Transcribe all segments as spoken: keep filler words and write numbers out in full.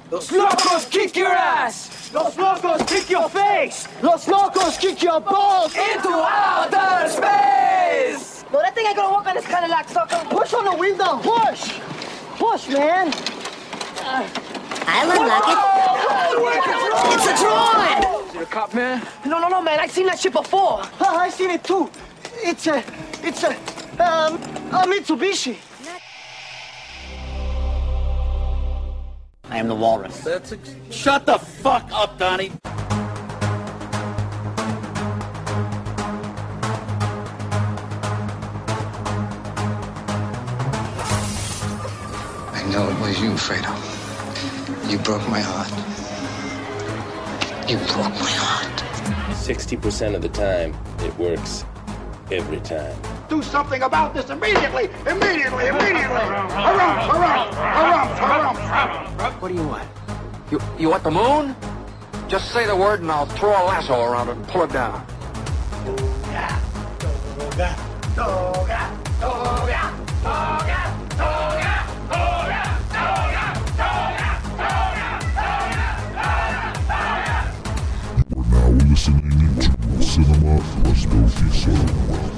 Los locos kick your ass! Los locos kick your face! Los locos kick your balls into outer space! No, that thing ain't gonna work on this kind of lock, sucker. Push on the window! Push! Push, man! I'll unlock it. It's a droid! Is it a cop, man? No, no, no, man. I've seen that shit before. Oh, I seen it too. It's a, it's a, um, a Mitsubishi. I am the walrus. That's a... Shut the fuck up, Donnie. I know it was you, Fredo. You broke my heart. You broke my heart. sixty percent of the time, it works every time. Do something about this immediately! Immediately! Immediately! Harumph! Harumph! Harumph! Harumph! What do you want? You you want the moon? Just say the word and I'll throw a lasso around it and pull it down. Toga! Toga! Toga! Toga! Toga! Toga! We're now listening to Cinema Crespo Piso.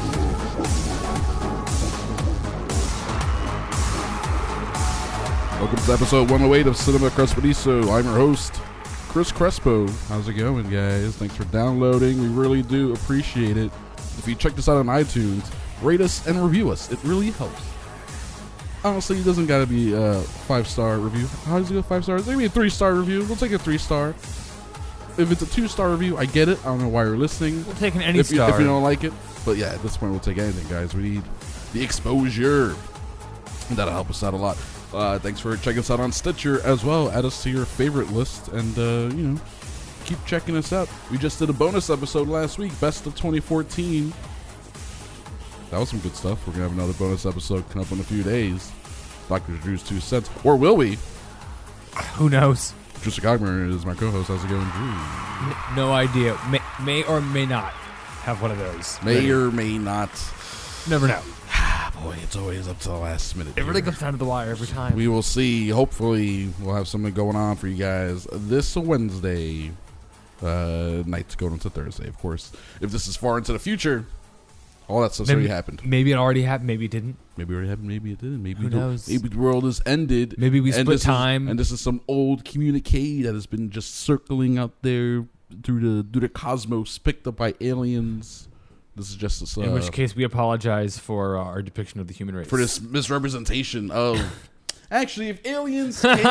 Welcome to episode one oh eight of Cinema Crespediso. I'm your host, Chris Crespo. How's it going, guys? Thanks for downloading. We really do appreciate it. If you check this out on iTunes, rate us and review us. It really helps. Honestly, it doesn't gotta be a five-star review. How does it go five stars? Maybe a three-star review. We'll take a three-star. If it's a two-star review, I get it. I don't know why you're listening. We'll take an any if star. You, if you don't like it. But yeah, at this point, we'll take anything, guys. We need the exposure. And that'll help us out a lot. Uh, thanks for checking us out on Stitcher as well. Add us to your favorite list and, uh, you know, keep checking us out. We just did a bonus episode last week, Best of twenty fourteen. That was some good stuff. We're going to have another bonus episode coming up in a few days. Doctor Drew's Two Cents. Or will we? Who knows? Drew Cogburn is my co-host. How's it going, Drew? No idea. May, may or may not have one of those. May Ready. or may not. Never know. Boy, it's always up to the last minute. It here. really comes down to the wire every time. We will see. Hopefully, we'll have something going on for you guys this Wednesday uh, night going into Thursday, of course. If this is far into the future, all that stuff's maybe, already happened. Maybe it already happened. Maybe it didn't. Maybe it already happened. Maybe it didn't. Maybe Who the, knows? Maybe the world has ended. Maybe we and split this time. Is, and this is some old communique that has been just circling out there through the through the cosmos, picked up by aliens. This is just this, uh, in which case we apologize for uh, our depiction of the human race. For this misrepresentation of... Actually, if aliens came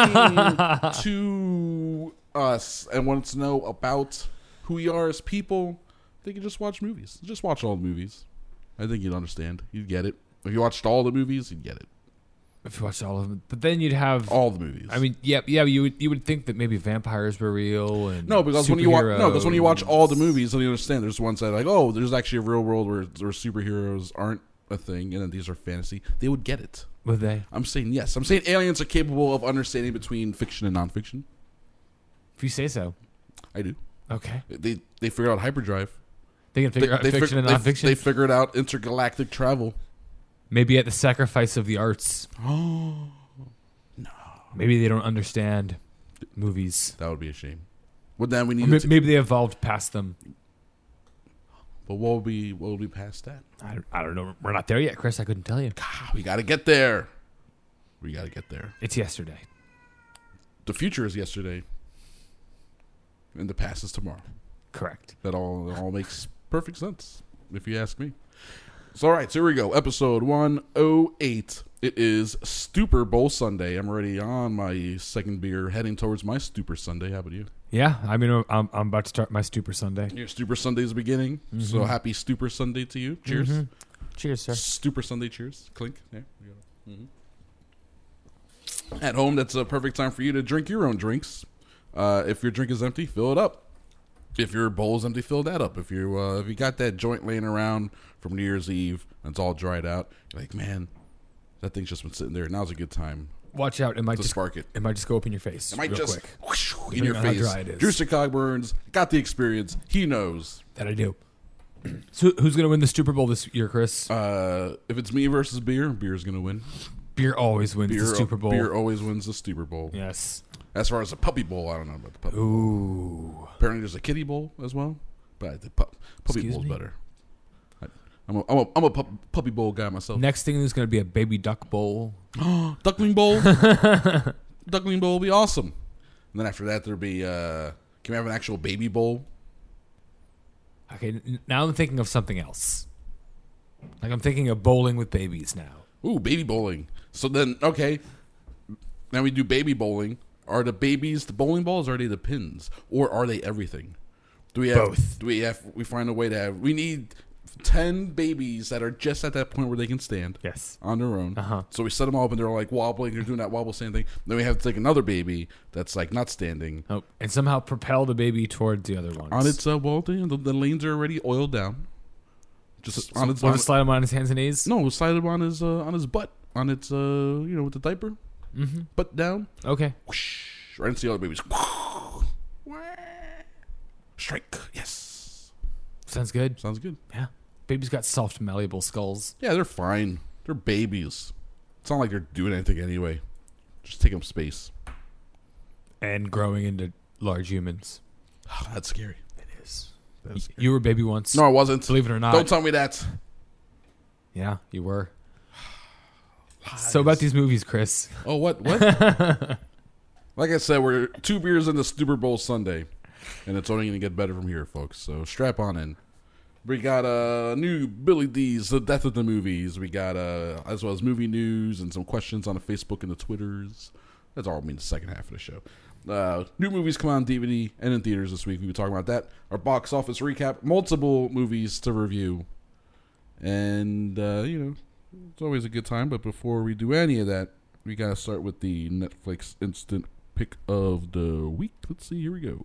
to us and wanted to know about who we are as people, they could just watch movies. Just watch all the movies. I think you'd understand. You'd get it. If you watched all the movies, you'd get it. If you watched all of them, but then you'd have all the movies. I mean, yeah, yeah. You would you would think that maybe vampires were real and no, because when you watch no, because when you watch all the movies, then you understand. There's ones that are like, oh, there's actually a real world where, where superheroes aren't a thing, and then these are fantasy. They would get it. Would they? I'm saying yes. I'm saying aliens are capable of understanding between fiction and nonfiction. If you say so, I do. Okay. They they figured out hyperdrive. They can figure they, out they fiction fig- and nonfiction. They, they figured out intergalactic travel. Maybe at the sacrifice of the arts. Oh. Maybe they don't understand movies. That would be a shame. Well, then we need. Maybe, to... maybe they evolved past them. But what will be what will be past that? I don't, I don't know. We're not there yet, Chris. I couldn't tell you. God, we got to get there. We got to get there. It's yesterday. The future is yesterday, and the past is tomorrow. Correct. That all that all makes perfect sense, if you ask me. So, all right, so here we go. Episode one oh eight. It is Stupor Bowl Sunday. I'm already on my second beer, heading towards my Stupor Sunday. How about you? Yeah, I mean, I'm I'm about to start my Stupor Sunday. Your Stupor Sunday is beginning. Mm-hmm. So happy Stupor Sunday to you. Cheers. Mm-hmm. Cheers, sir. Stupor Sunday. Cheers. Clink. There we go. Mm-hmm. At home, that's a perfect time for you to drink your own drinks. Uh, if your drink is empty, fill it up. If your bowl is empty, fill that up. If you uh, if you got that joint laying around from New Year's Eve and it's all dried out, you're like, man, that thing's just been sitting there. Now's a good time. Watch out! It might to just spark it. It might just go up in your face. It might real just quick. Whoosh, in your face. How dry it is. Drew Cogburns got the experience. He knows that I do. So who's going to win the Super Bowl this year, Chris? Uh, if it's me versus beer, beer's going to win. Beer always wins beer, the Super Bowl. Beer always wins the Super Bowl. Yes. As far as the puppy bowl, I don't know about the puppy Ooh. bowl. Apparently there's a kitty bowl as well, but I think pup, puppy Excuse bowl's me? better. I, I'm a, I'm a, I'm a pup, puppy bowl guy myself. Next thing is going to be a baby duck bowl. Duckling bowl. Duckling bowl will be awesome. And then after that, there'll be, uh, can we have an actual baby bowl? Okay, n- now I'm thinking of something else. Like I'm thinking of bowling with babies now. Ooh, baby bowling. So then, okay. Now we do baby bowling. Are the babies the bowling balls, or are they the pins? Or are they everything? Do we have Both. Do we have we find a way to have we need ten babies that are just at that point where they can stand. Yes. On their own. Uh-huh. So we set them all up and they're like wobbling, they're doing that wobble stand thing. Then we have to take another baby that's like not standing. Oh, and somehow propel the baby towards the other ones. On its uh well the, the, the lanes are already oiled down. Just So, on its we'll on, just slide him on his hands and knees? No, we'll slide him on his uh, on his butt. On its uh you know, with the diaper. Mm-hmm. Butt down. Okay. Whoosh, right into the other babies. Strike. Yes. Sounds good. Sounds good. Yeah. Babies got soft, malleable skulls. Yeah, they're fine. They're babies. It's not like they're doing anything anyway. Just take up space. And growing into large humans. Oh, that's scary. It is. That's Y- you were a baby once. No, I wasn't. Believe it or not. Don't tell me that. Yeah, you were. So about these movies, Chris. Oh, what? What? Like I said, we're two beers into Super Bowl Sunday, and it's only going to get better from here, folks. So strap on in. We got a uh, new Billy D's The Death of the Movies. We got uh, as well as movie news and some questions on the Facebook and the Twitters. That's all I mean the second half of the show. Uh, new movies come out on D V D and in theaters this week. We'll be talking about that. Our box office recap, multiple movies to review, and uh, you know, it's always a good time. But before we do any of that, we gotta start with the Netflix instant pick of the week. Let's see. Here we go.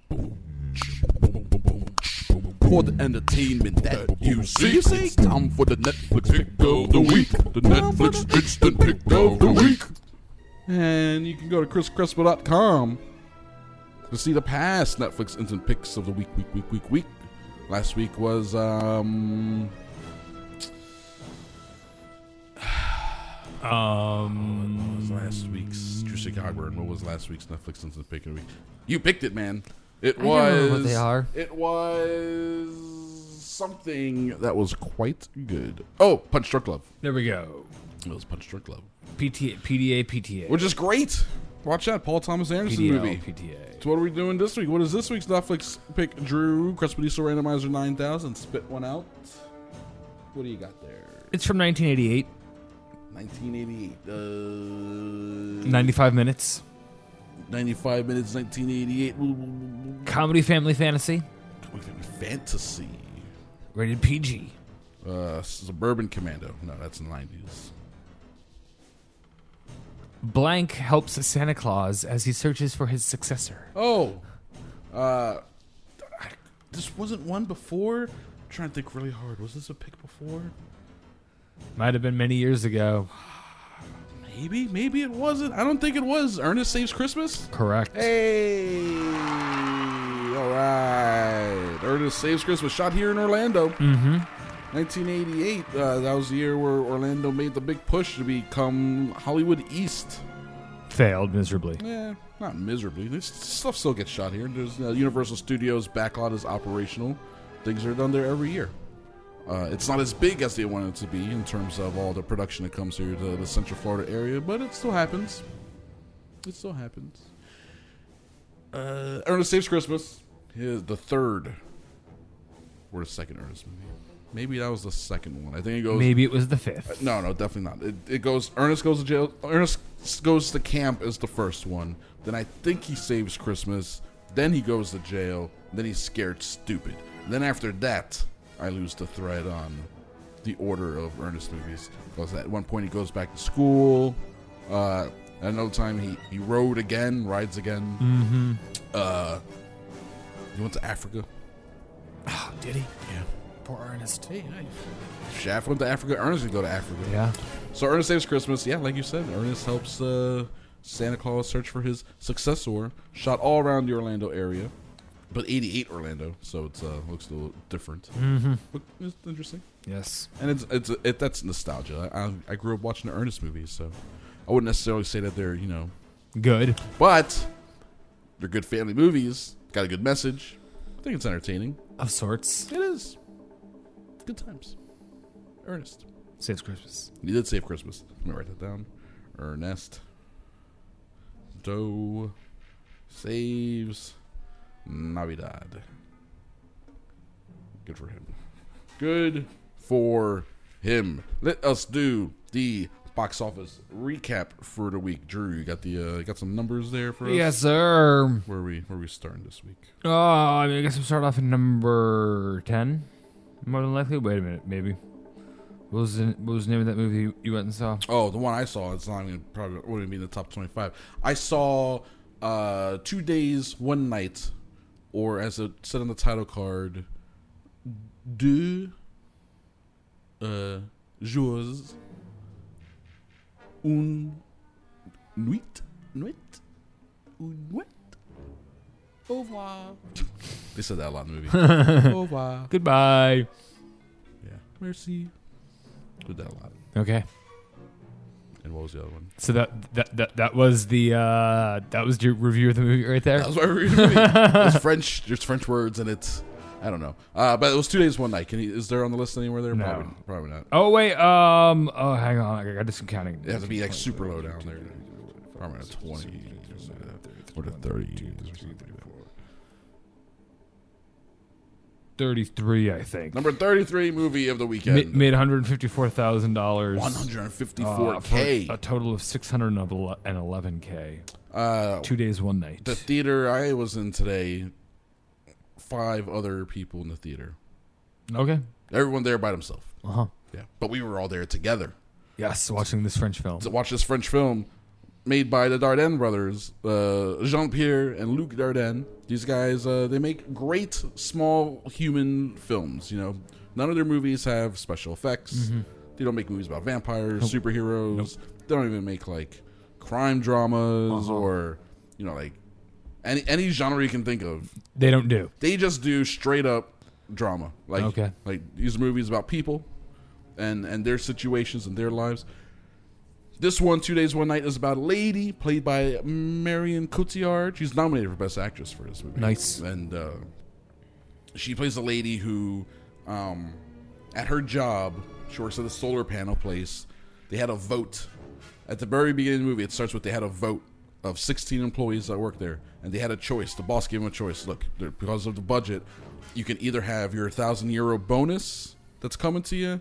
For the entertainment that you see, it's time for the Netflix pick of the week. The Netflix instant pick of the week. And you can go to chris crespo dot com to see the past Netflix instant picks of the week, week, week, week, week. Last week was, um... Um... What was last week's Drew Cogburn? What was last week's Netflix instant pick of the week? You picked it, man. It I was... don't know what they are. It was something that was quite good. Oh, Punch Drunk Love. There we go. It was Punch Drunk Love. P T A, P D A, P T A. Which is great. Watch that Paul Thomas Anderson P D L, movie. P T A. So what are we doing this week? What is this week's Netflix pick? Drew, Crespediso Randomizer nine thousand. Spit one out. What do you got there? It's from nineteen eighty-eight. nineteen eighty-eight. Uh, ninety-five minutes. ninety-five minutes, nineteen eighty-eight. Comedy, family, fantasy. Fantasy. Rated P G. Uh, Suburban Commando. No, that's in the nineties. Blank helps Santa Claus as he searches for his successor. Oh. Uh, I, this wasn't one before? I'm trying to think really hard. Was this a pick before? Might have been many years ago. Maybe. Maybe it wasn't. I don't think it was. Ernest Saves Christmas? Correct. Hey. All right. Ernest Saves Christmas. Shot here in Orlando. Mm-hmm. nineteen eighty-eight. Uh, that was the year where Orlando made the big push to become Hollywood East. Failed miserably. Yeah, not miserably. This stuff still gets shot here. There's uh, Universal Studios backlot is operational. Things are done there every year. Uh, it's not as big as they want it to be in terms of all the production that comes here to the Central Florida area, but it still happens. It still happens. Uh, Ernest Saves Christmas is the third or the second Ernest movie. Maybe that was the second one. I think it goes. Maybe it was the fifth. Uh, no, no, definitely not. It, it goes. Ernest goes to jail. Ernest goes to camp is the first one. Then I think he saves Christmas. Then he goes to jail. Then he's scared stupid. Then after that, I lose the thread on the order of Ernest movies. Because at one point he goes back to school. Uh, at another time he he rode again, rides again. Mm-hmm. Uh, he went to Africa. Oh, did he? Yeah. Poor Ernest. Hey, nice. Shaft went to Africa. Ernest would go to Africa. Yeah. So Ernest Saves Christmas. Yeah, like you said, Ernest helps uh, Santa Claus search for his successor. Shot all around the Orlando area, but eighty-eight Orlando, so it uh, looks a little different. Mm-hmm. But it's interesting. Yes. And it's it's it, that's nostalgia. I, I I grew up watching the Ernest movies, so I wouldn't necessarily say that they're you know good, but They're good family movies. Got a good message. I think it's entertaining. Of sorts. It is. Good times. Ernest. Saves Christmas. You did save Christmas. Let me write that down. Ernest Doe saves Navidad. Good for him. Good for him. Let us do the box office recap for the week. Drew, you got the uh, got some numbers there for us? Yes, sir. Where are we where are we starting this week? Oh, I, mean, I guess we'll start off at number ten. More than likely. Wait a minute, maybe. What was the, what was the name of that movie you, you went and saw? Oh, the one I saw. It's not even probably wouldn't be in the top twenty-five. I saw uh, Two Days, One Night, or as it said on the title card, Deux uh, jours, une nuit, nuit, une nuit. Au revoir. They said that a lot in the movie. Au revoir. Goodbye. Yeah. Merci. Did that a lot. Okay. And what was the other one? So that that that, that was the uh, that was your review of the movie right there. That was my review of the movie. There's French. There's French words, and it's I don't know. Uh, but it was Two Days, One Night. Can you, is there on the list anywhere there? No. Probably, probably not. Oh wait. Um. Oh, hang on. I got this counting. It has to be like super low down there. Probably not twenty or to thirty. thirty-three, I think. Number thirty-three movie of the weekend. Ma- made one hundred fifty-four thousand dollars. one hundred fifty-four K. Uh, for a total of six hundred eleven K. Uh, Two days, one night. The theater I was in today, five other people in the theater. Okay. Everyone there by themselves. Uh-huh. Yeah. But we were all there together. Yes, watching this French film. To watch this French film made by the Dardenne brothers, uh, Jean-Pierre and Luc Dardenne. These guys, uh, they make great small human films. You know, none of their movies have special effects. Mm-hmm. They don't make movies about vampires, Nope. superheroes. Nope. They don't even make like crime dramas Uh-huh. or you know like any any genre you can think of. They don't do. They just do straight up drama. Like Okay. like these movies about people and and their situations and their lives. This one, Two Days, One Night, is about a lady played by Marion Cotillard. She's nominated for Best Actress for this movie. Nice. And uh, she plays a lady who, um, at her job, she works at a solar panel place. They had a vote. At the very beginning of the movie, it starts with they had a vote of sixteen employees that work there. And they had a choice. The boss gave them a choice. Look, because of the budget, you can either have your one thousand euro bonus that's coming to you,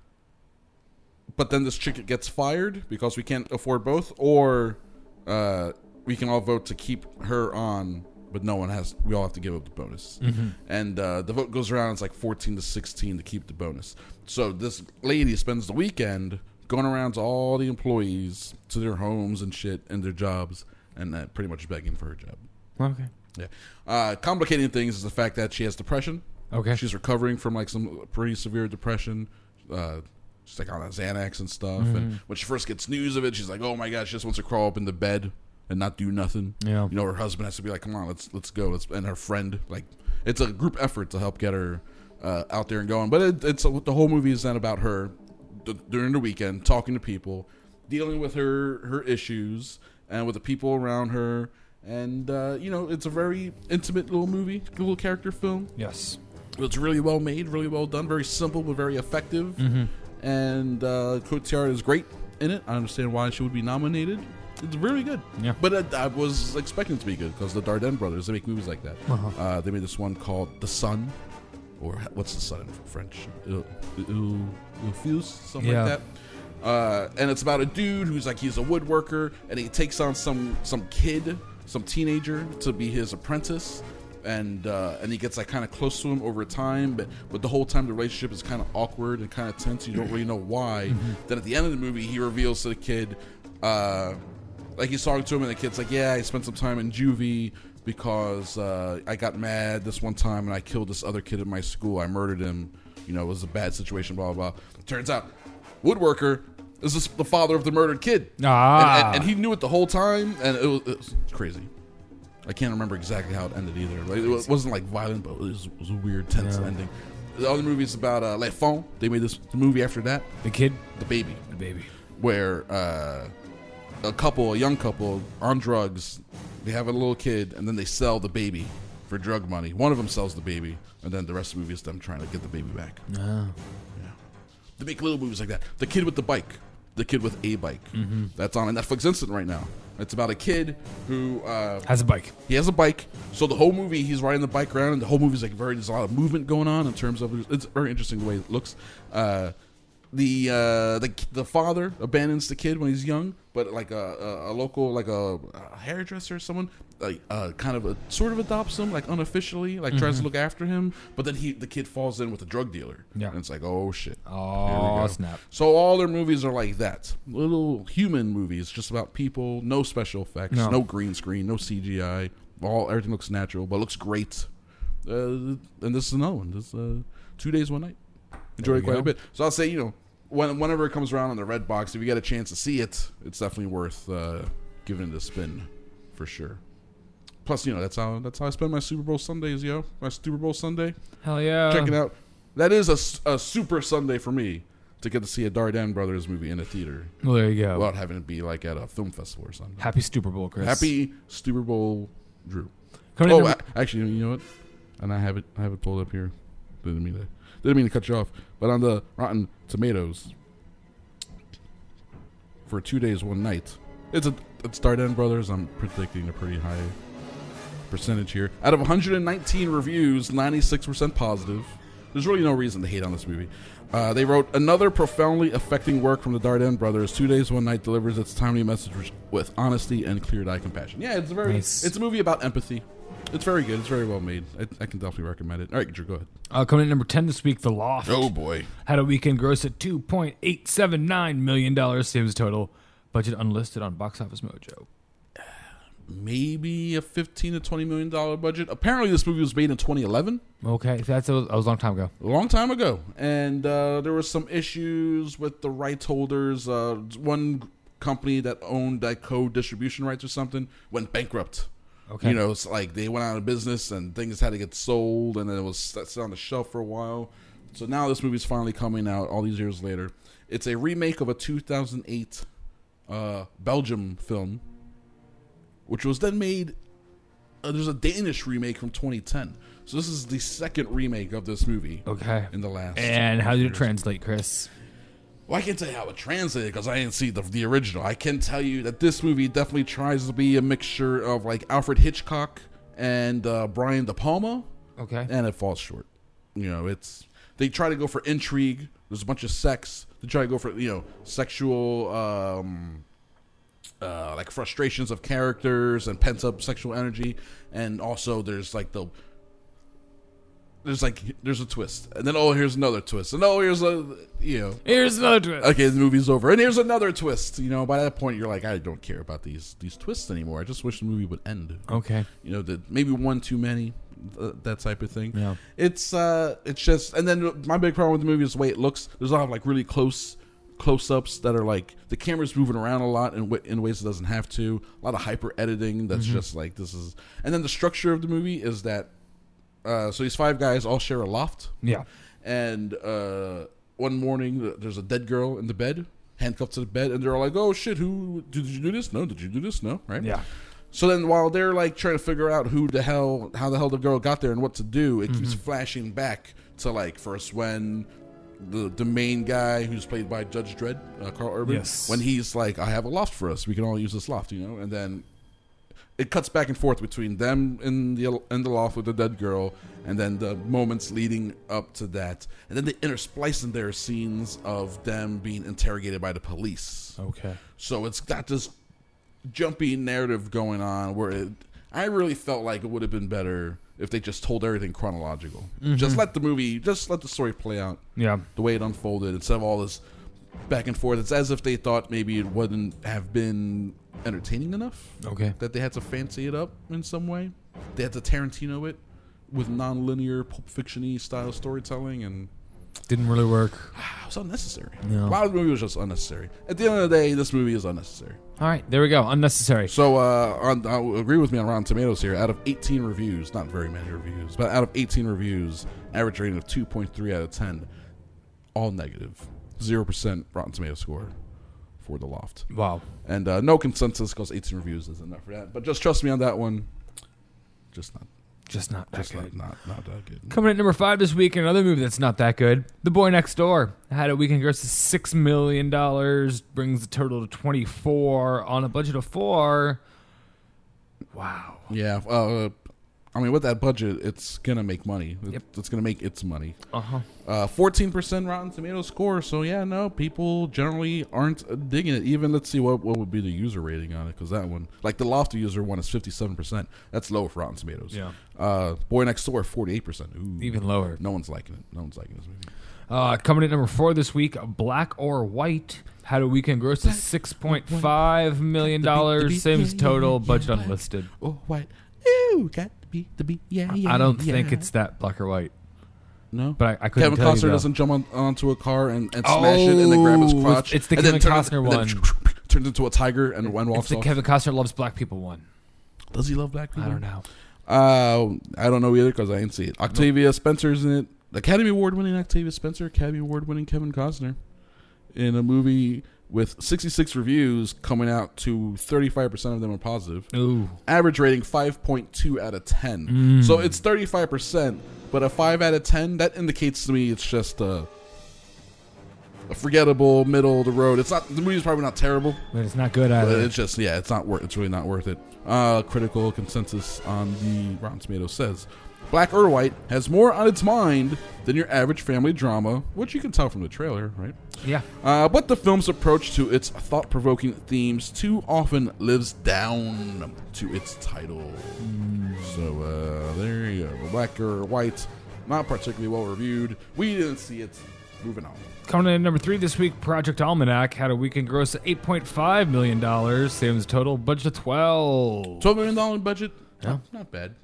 but then this chick gets fired because we can't afford both, or uh, we can all vote to keep her on, but no one has. We all have to give up the bonus. Mm-hmm. And uh, the vote goes around. It's like fourteen to sixteen to keep the bonus. So this lady spends the weekend going around to all the employees, to their homes and shit, and their jobs, and uh, pretty much begging for her job. Okay. Yeah. Uh, complicating things is the fact that she has depression. Okay. She's recovering from like some pretty severe depression. Uh, she's like on a Xanax and stuff. Mm-hmm. And when she first gets news of it, she's like, "Oh my god!" She just wants to crawl up in the bed and not do nothing. Yeah. You know, her husband has to be like, "Come on, let's let's go." Let's, and her friend, like, it's a group effort to help get her uh, out there and going. But it, it's the whole movie is then about her d- during the weekend talking to people, dealing with her her issues and with the people around her. And, uh, you know, it's a very intimate little movie, little character film. Yes. It's really well made, really well done, very simple but very effective. Mm-hmm. And uh, Cotillard is great in it. I understand why she would be nominated. It's really good. Yeah. But uh, I was expecting it to be good because the Dardenne brothers, they make movies like that. Uh-huh. Uh, they made this one called The Sun, or what's The Sun in French? Il, il, il Fuse, something Yeah. like that. Uh, and it's about a dude who's like, he's a woodworker, and he takes on some some kid, some teenager, to be his apprentice. And uh, and he gets like kind of close to him over time, but but the whole time the relationship is kind of awkward and kind of tense. You don't really know why. Mm-hmm. Then at the end of the movie, he reveals to the kid, uh, like he's talking to him, and the kid's like, "Yeah, I spent some time in juvie because uh, I got mad this one time and I killed this other kid at my school. I murdered him. You know, it was a bad situation. Blah blah blah." Turns out, woodworker is this, the father of the murdered kid. Ah. And, and, and he knew it the whole time, and it was, it was crazy. I can't remember exactly how it ended either. Like, it wasn't like violent, but it was, it was a weird, tense Yeah. ending. The other movie is about uh, Les Fonds. They made this movie after that. The kid? The baby. The baby. Where uh, a couple, a young couple on drugs, they have a little kid, and then they sell the baby for drug money. One of them sells the baby, and then the rest of the movie is them trying to get the baby back. Oh. Yeah. They make little movies like that. The Kid with the Bike. The Kid with a Bike. Mm-hmm. That's on a Netflix Instant right now. It's about a kid who uh, has a bike. He has a bike. So the whole movie, he's riding the bike around, and the whole movie's like very. There's a lot of movement going on in terms of. It's very interesting the way it looks. Uh, the uh, the the father abandons the kid when he's young, but like a, a, a local like a, a hairdresser or someone like uh, kind of a, sort of adopts him like unofficially, like mm-hmm. tries to look after him. But then he the kid falls in with a drug dealer. Yeah, and it's like, oh shit. Oh snap. So all their movies are like that, little human movies, just about people, no special effects, no, no green screen, no C G I. All everything looks natural, but looks great. Uh, and this is another one. This uh, two days, one night. Enjoyed it quite go. a bit. So I'll say, you know, when, whenever it comes around on the Red Box, if you get a chance to see it, it's definitely worth uh, giving it a spin, for sure. Plus, you know, that's how that's how I spend my Super Bowl Sundays, yo. My Super Bowl Sunday. Hell yeah. Check it out. That is a, a super Sunday for me to get to see a Dardenne Brothers movie in a theater. Well, there you go. Without having it be like at a film festival or something. Happy Super Bowl, Chris. Happy Super Bowl, Drew. Coming oh, number- I, actually, you know what? And I have it. I have it pulled up here. Didn't mean to. Didn't mean to cut you off. But on the Rotten Tomatoes, for two days, one night, it's a it's Dardenne Brothers. I'm predicting a pretty high percentage here. Out of one hundred nineteen reviews, ninety-six percent positive. There's really no reason to hate on this movie. Uh, they wrote, another profoundly affecting work from the Dardenne Brothers. Two Days, One Night delivers its timely message with honesty and clear-eyed compassion. Yeah, it's a very nice. It's a movie about empathy. It's very good. It's very well made. I, I can definitely recommend it. All right, Drew, go ahead. Uh, coming in number ten this week, The Loft. Oh, boy. Had a weekend gross at two point eight seven nine million dollars. Seems total. Budget unlisted on Box Office Mojo. Maybe a fifteen to twenty million dollar budget. Apparently, this movie was made in twenty eleven. Okay, that's a, that was a long time ago. A long time ago, and uh, there were some issues with the rights holders. Uh, one company that owned that co-distribution rights or something went bankrupt. Okay, you know, it's like they went out of business and things had to get sold, and then it was set on the shelf for a while. So now this movie's finally coming out all these years later. It's a remake of a two thousand eight uh, Belgium film, which was then made. Uh, there's a Danish remake from twenty ten. So this is the second remake of this movie. Okay. In the last. And how did years. it translate, Chris? Well, I can't tell you how it translated because I didn't see the the original. I can tell you that this movie definitely tries to be a mixture of like Alfred Hitchcock and uh, Brian De Palma. Okay. And it falls short. You know, it's they try to go for intrigue. There's a bunch of sex. They try to go for, you know, sexual. Um, Uh, like frustrations of characters and pent up sexual energy, and also there's like the there's like there's a twist, and then oh here's another twist, and oh here's a you know here's another twist. Okay, the movie's over, and here's another twist. You know, by that point you're like, I don't care about these these twists anymore. I just wish the movie would end. Okay, you know, that maybe one too many, uh, that type of thing. Yeah, it's uh, it's just, and then my big problem with the movie is the way it looks. There's a lot of like really close. Close-ups that are like the camera's moving around a lot in, w- in ways it doesn't have to. A lot of hyper editing that's mm-hmm. just like this is. And then the structure of the movie is that uh, so these five guys all share a loft. Yeah. And uh, one morning there's a dead girl in the bed, handcuffed to the bed, and they're all like, "Oh shit, who did you do this? No, did you do this? No, right?" Yeah. So then while they're like trying to figure out who the hell, how the hell the girl got there and what to do, it mm-hmm. keeps flashing back to like first when. The the main guy who's played by Judge Dredd, uh, Carl Urban, yes. when he's like, I have a loft for us. We can all use this loft, you know? And then it cuts back and forth between them in the in the loft with the dead girl and then the moments leading up to that. And then they intersplice in there scenes of them being interrogated by the police. Okay. So it's got this jumpy narrative going on where it, I really felt like it would have been better if they just told everything chronological. Mm-hmm. Just let the movie, just let the story play out. Yeah. The way it unfolded instead of all this back and forth. It's as if they thought maybe it wouldn't have been entertaining enough. Okay. That they had to fancy it up in some way. They had to Tarantino it with non-linear Pulp Fiction-y style storytelling, and didn't really work. It was unnecessary. No. A lot of the movie was just unnecessary. At the end of the day, this movie is unnecessary. All right, there we go. Unnecessary. So, uh, on, uh, agree with me on Rotten Tomatoes here. Out of eighteen reviews, not very many reviews, but out of eighteen reviews, average rating of two point three out of ten, all negative. zero percent Rotten Tomatoes score for The Loft. Wow. And uh, no consensus because eighteen reviews isn't enough for that. But just trust me on that one. Just not. Just not that Just good. not, not, not that good. Coming at number five this week, another movie that's not that good. The Boy Next Door had a weekend gross of six million dollars, brings the total to twenty-four on a budget of four. Wow. Yeah. Uh, I mean, with that budget, it's going to make money. It, Yep. It's going to make its money. Uh-huh. Uh, fourteen percent Rotten Tomatoes score. So, yeah, no, people generally aren't digging it. Even, let's see, what what would be the user rating on it? Because that one, like the Lofty user one is fifty-seven percent. That's low for Rotten Tomatoes. Yeah. Uh, Boy Next Door, forty-eight percent. Ooh. Even lower. No one's liking it. No one's liking this movie. Uh, coming at number four this week, Black or White had a weekend gross of six point five million dollars. Same as total, budget unlisted. Oh, white. Ooh, got to be the beat. Yeah, yeah. I don't yeah. think it's that Black or White. No, But I, I couldn't Kevin tell you, Costner though. doesn't jump on, onto a car and, and smash it and then grab his Oh, crotch. it's the and then Kevin turn- Costner and then one. turns into a tiger and, and walks It's the off. Kevin Costner Loves Black People one. Does he love black people? I don't know. Uh, I don't know either because I ain't see it. Octavia Spencer's in it. Academy Award winning Octavia Spencer, Academy Award winning Kevin Costner in a movie with sixty-six reviews coming out to thirty-five percent of them are positive. Ooh. Average rating five point two out of ten. Mm. So it's thirty-five percent, but a five out of ten, that indicates to me it's just a, a forgettable, middle of the road. It's not, the movie's probably not terrible. But it's not good But either. it's just, yeah, it's not worth. It's really not worth it. Uh, critical consensus on the Rotten Tomatoes says Black or White has more on its mind than your average family drama, which you can tell from the trailer, right? Yeah. Uh, but the film's approach to its thought-provoking themes too often lives down to its title. So uh, there you go. Black or White, not particularly well reviewed. We didn't see it. Moving on. Coming in at number three this week, Project Almanac had a weekend gross of eight point five million dollars. Same as total, budget of twelve. twelve million dollars budget? Yeah. Not, not bad.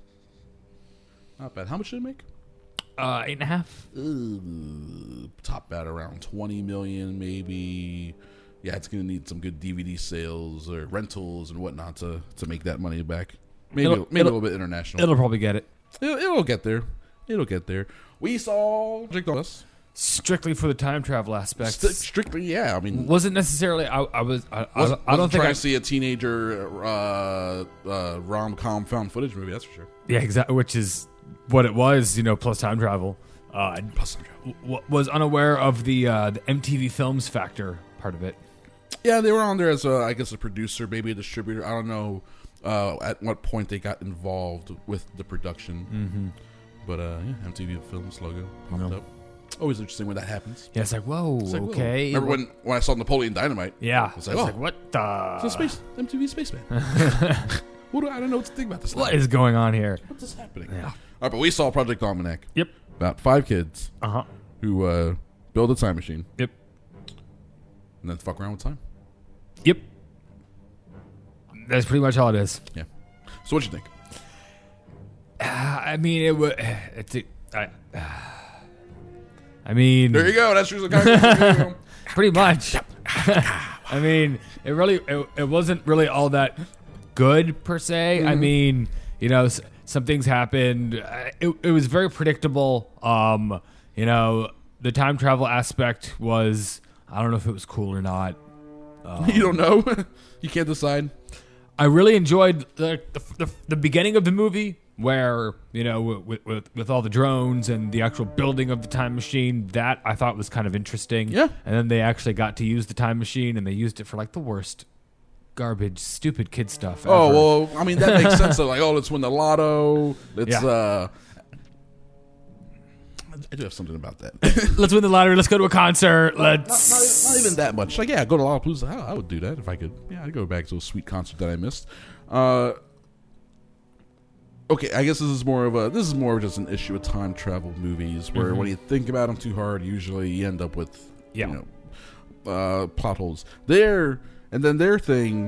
Not bad. How much did it make? Uh, eight and a half. Uh, top at around twenty million, maybe. Yeah, it's gonna need some good D V D sales or rentals and whatnot to, to make that money back. Maybe It'll- maybe it'll- a little bit international. It'll probably get it. It'll, it'll get there. It'll get there. We saw Project Us. Strictly for the time travel aspect. St- strictly, yeah. I mean, wasn't necessarily. I, I was. I, I, wasn't, I don't wasn't think trying I to see a teenager uh, uh, rom-com found footage movie. That's for sure. Yeah, exactly. Which is what it was. You know, plus time travel. Uh, plus time travel. W- was unaware of the uh, the M T V Films factor part of it. Yeah, they were on there as a, I guess, a producer, maybe a distributor. I don't know uh, at what point they got involved with the production. Mm-hmm. But uh, yeah, M T V Films logo popped No. up. Always interesting when that happens. Yeah, it's like whoa, It's like, whoa. okay. Remember when, when I saw Napoleon Dynamite? Yeah, It's like, I was oh, like, what the? it's a space M T V Spaceman. what do I, I don't know what to think about this. What now. is going on here? What's this happening? Yeah. All right, but we saw Project Almanac. Yep. About five kids Uh huh. who uh, build a time machine Yep. and then fuck around with time. Yep. That's pretty much all it is. Yeah. So what you think? I mean, it was. It's. A, I. I mean, There you go. That's usually kind of pretty much. I mean, it really. It, it wasn't really all that good per se. Mm-hmm. I mean, you know, s- some things happened. Uh, It, it was very predictable. Um, you know, the time travel aspect was. I don't know if it was cool or not. you don't know. You can't decide. I really enjoyed the, the, the, the beginning of the movie where, you know, with, with with all the drones and the actual building of the time machine. That I thought was kind of interesting. Yeah. And then they actually got to use the time machine and they used it for like the worst garbage, stupid kid stuff ever. Oh, well, I mean, that makes sense. Though. Like, oh, let's win the lotto. Let's, Yeah. uh... I do have something about that. Let's win the lottery. Let's go to a concert. Let's. Not, not, not even that much. Like, yeah, go to Lollapalooza. I, I would do that if I could. Yeah, I'd go back to a sweet concert that I missed. Uh, okay, I guess this is more of a this is more of just an issue with time travel movies, where Mhm. when you think about them too hard, usually you end up with Yeah. you know uh, plot holes. Their and then their thing.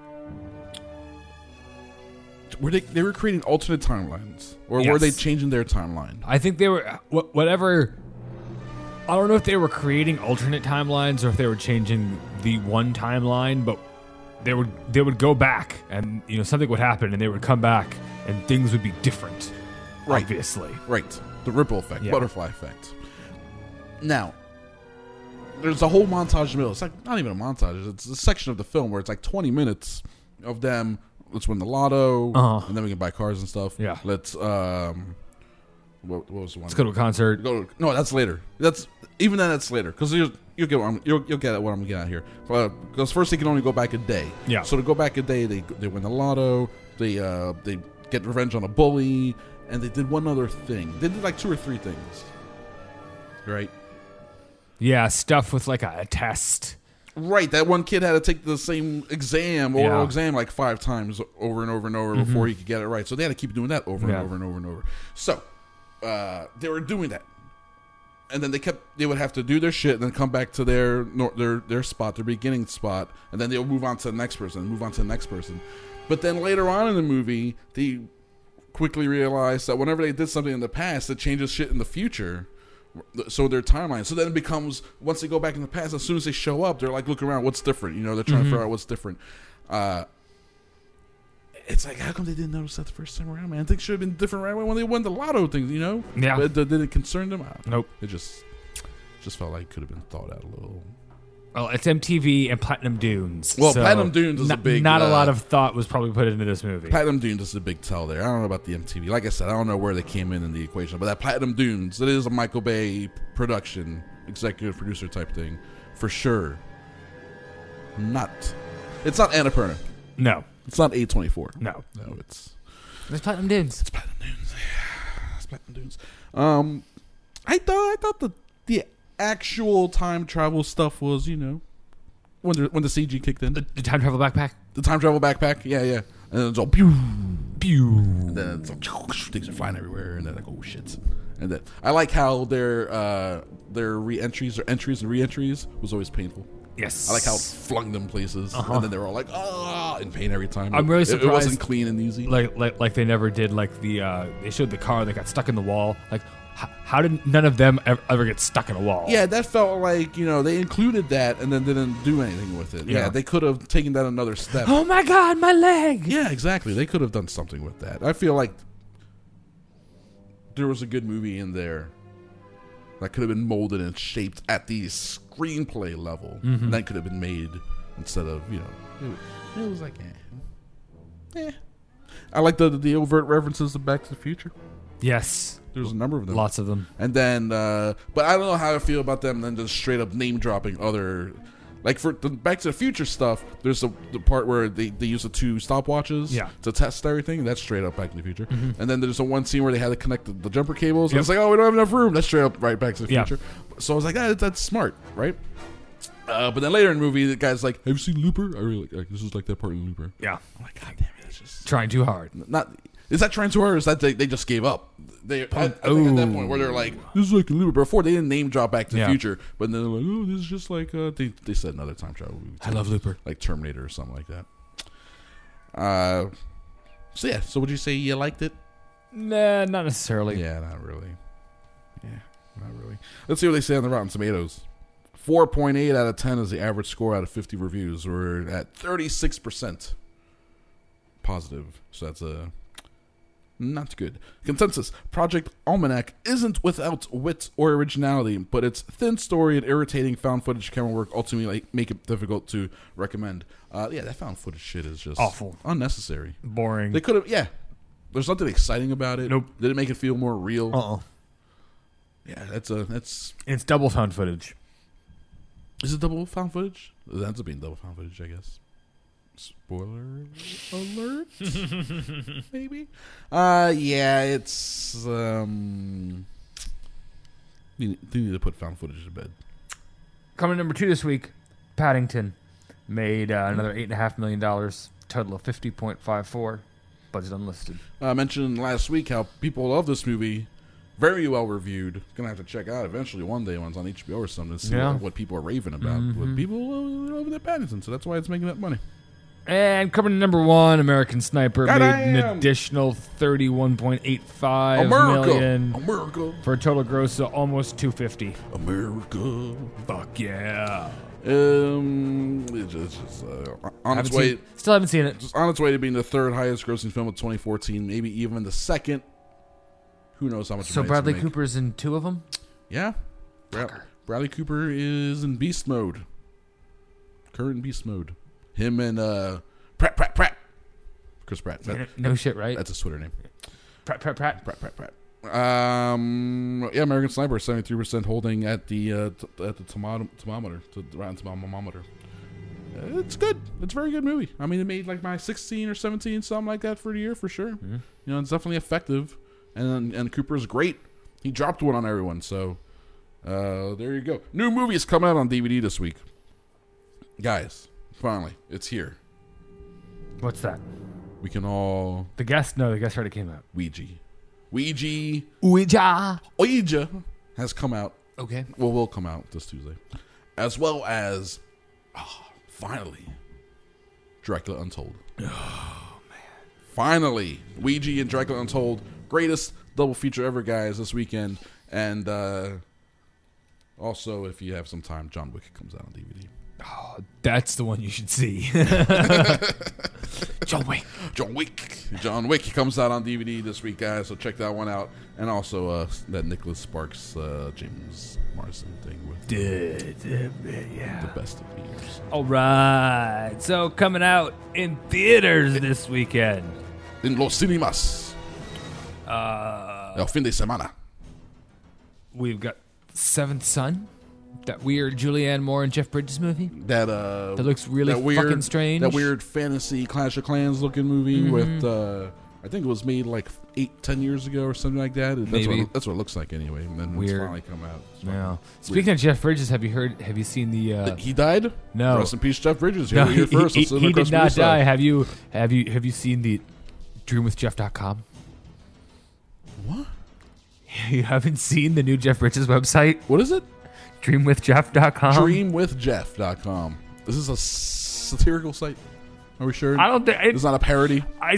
Were they they were creating alternate timelines, or were Yes. they changing their timeline? I think they were wh- whatever. I don't know if they were creating alternate timelines or if they were changing the one timeline, but they would they would go back and you know something would happen and they would come back and things would be different. Right. Obviously. Right. The ripple effect, Yeah. butterfly effect. Now, there's a whole montage in the middle. It's like not even a montage. It's a section of the film where it's like twenty minutes of them. Let's win the lotto, Uh-huh. and then we can buy cars and stuff. Yeah. Let's um, what, what was the one? Let's go to a concert. Go to, no, that's later. That's even then. That's later because you'll, you'll get what I'm, you'll, you'll get what I'm getting at here. Because first they can only go back a day. Yeah. So to go back a day, they they win the lotto. They uh they get revenge on a bully, and they did one other thing. They did like two or three things. Right. Yeah, stuff with like a, a test. Right, that one kid had to take the same exam, oral Yeah. exam, like five times over and over and over Mhm. before he could get it right. So they had to keep doing that over Yeah. and over and over and over. So uh, they were doing that, and then they kept. They would have to do their shit and then come back to their nor- their their spot, their beginning spot, and then they'll move on to the next person, move on to the next person. But then later on in the movie, they quickly realized that whenever they did something in the past, it changes shit in the future. So their timeline. So then it becomes, once they go back in the past, as soon as they show up, they're like, look around, what's different? You know, they're trying Mhm. to figure out what's different. Uh, it's like, how come they didn't notice that the first time around, man? I think it should have been different right away when they won the lotto thing, you know? Yeah. But it didn't concern them. I don't know. Nope. It just just felt like it could have been thought out a little. Well, it's M T V and Platinum Dunes. Well, so Platinum Dunes is not, a big, Not a uh, lot of thought was probably put into this movie. Platinum Dunes is a big tell there. I don't know about the M T V. Like I said, I don't know where they came in in the equation. But that Platinum Dunes, it is a Michael Bay production, executive producer type thing, for sure. Not. It's not Annapurna. No. It's not A twenty-four. No. No, it's... It's Platinum Dunes. It's Platinum Dunes. It's Platinum Dunes. Um, I thought, I thought the, the actual time travel stuff was, you know, when the, when the C G kicked in. The, the time travel backpack? The time travel backpack, yeah, yeah. And then it's all pew, pew. And then it's all things are flying everywhere, and then like, oh shit. And then I like how their uh, their re-entries or entries and re-entries was always painful. Yes. I like how it flung them places, Uh-huh. and then they were all like, ah, in pain every time. I'm really It- surprised. It wasn't clean and easy. Like, like, like they never did. Like the uh, they showed the car that got stuck in the wall. Like, h- how did none of them ever, ever get stuck in a wall? Yeah, that felt like, you know, they included that and then didn't do anything with it. Yeah, Yeah. they could have taken that another step. Oh my God, my leg! Yeah, exactly. They could have done something with that. I feel like there was a good movie in there that could have been molded and shaped at the screenplay level. Mhm. And that could have been made instead of, you know, it was, it was like, eh. Eh. I like the the overt references to Back to the Future. Yes. There's a number of them. Lots of them. And then, uh, but I don't know how I feel about them then just straight up name dropping other, like for the Back to the Future stuff, there's a, the part where they, they use the two stopwatches Yeah. to test everything. That's straight up Back to the Future. Mhm. And then there's a one scene where they had to connect the, the jumper cables. And Yep. it's like, oh, we don't have enough room. That's straight up right Back to the Yeah. Future. So I was like, ah, that's smart, right? Uh, but then later in the movie, the guy's like, have you seen Looper? I really like, like this is like that part in Looper. Yeah. I'm like, God damn it, it's just Trying too hard. not. Is that trying too hard, or is that they, they just gave up? They, I, I think at that point where they're like, this is like a Looper. Before they didn't name drop Back to the Yeah. Future, but then they're like, oh, this is just like uh, they they said another time travel movie. I love Looper. Like Terminator or something like that. Uh, so yeah. So would you say you liked it? Nah, not necessarily. Yeah, not really. Yeah, not really. Let's see what they say on the Rotten Tomatoes. four point eight out of ten is the average score out of fifty reviews. We're at thirty-six percent positive. So that's a not good. Consensus. Project Almanac isn't without wit or originality, but its thin story and irritating found footage camera work ultimately make it difficult to recommend. Uh, yeah, that found footage shit is just Awful. unnecessary. Boring. They could have, yeah. There's nothing exciting about it. Nope. Did it make it feel more real? Uh-uh. Yeah, that's a that's. It's double found footage. Is it double found footage? It ends up being double found footage, I guess. Spoiler alert, maybe. Uh, yeah, it's um. You need, you need to put found footage to bed. Coming number two this week, Paddington made uh, another eight and a half million dollars. Total of fifty point five four. Budget unlisted. I mentioned last week how people love this movie. Very well reviewed. Gonna have to check out eventually one day when it's on H B O or something to see Yeah. what, what people are raving about. Mhm. What people love over at Paddington, so that's why it's making that money. And coming to number one, American Sniper made an Goddamn. additional thirty-one point eight five America. million America. for a total gross of almost two fifty. America. Fuck yeah! Um, it's just, it's just, uh, on its Haven't way. seen- still haven't seen it. Just on its way to being the third highest grossing film of twenty fourteen, maybe even the second. Who knows how much? So money it's Bradley gonna make. Cooper's in two of them. Yeah. Brad- Bradley Cooper is in beast mode. Current beast mode. Him and uh, Pratt, Pratt, Pratt. Chris Pratt. That, no shit, right? That's his Twitter name. Pratt, Pratt, Pratt. Pratt, Pratt, Pratt. Um, yeah, American Sniper, seventy-three percent holding at the uh, t- at the tomato- thermometer, to the rotten thermometer. It's good. It's a very good movie. I mean, it made like my sixteen or seventeen, something like that for the year, for sure. Mm-hmm. You know, it's definitely effective. And and Cooper's great. He dropped one on everyone, so uh, there you go. New movies come out on D V D this week. Guys, finally, it's here. What's that? We can all... The Guest? No, The Guest already came out. Ouija. Ouija. Ouija. Ouija has come out. Okay. Well, will come out this Tuesday. As well as, oh, finally, Dracula Untold. Oh, man. Finally, Ouija and Dracula Untold. Greatest double feature ever, guys, this weekend. And uh, also, if you have some time, John Wick comes out on D V D. Oh, that's the one you should see. John Wick. John Wick. John Wick comes out on D V D this week, guys, so check that one out. And also uh, that Nicholas Sparks, uh, James Marsden thing with uh, yeah. The Best of Years. All right. So coming out in theaters this weekend. In los cinemas. Uh, El fin de semana. We've got Seventh Son. That weird Julianne Moore and Jeff Bridges movie. That uh, that looks really that weird, fucking strange. That weird fantasy Clash of Clans looking movie mm-hmm. with, uh, I think it was made like eight, ten years ago or something like that. That's Maybe what, that's what it looks like anyway. And then weird. It's finally come out. It's yeah. Speaking weird. of Jeff Bridges, have you heard? Have you seen the? Uh, he died. No. Rest in peace, Jeff Bridges. No, he, first. he, he, he did not die. Have you? Have you? Have you seen the dream with jeff dot com? What? You haven't seen the new Jeff Bridges website? What is it? dream with jeff dot com. dream with jeff dot com. This is a satirical site. Are we sure? I don't think it, it's not a parody. I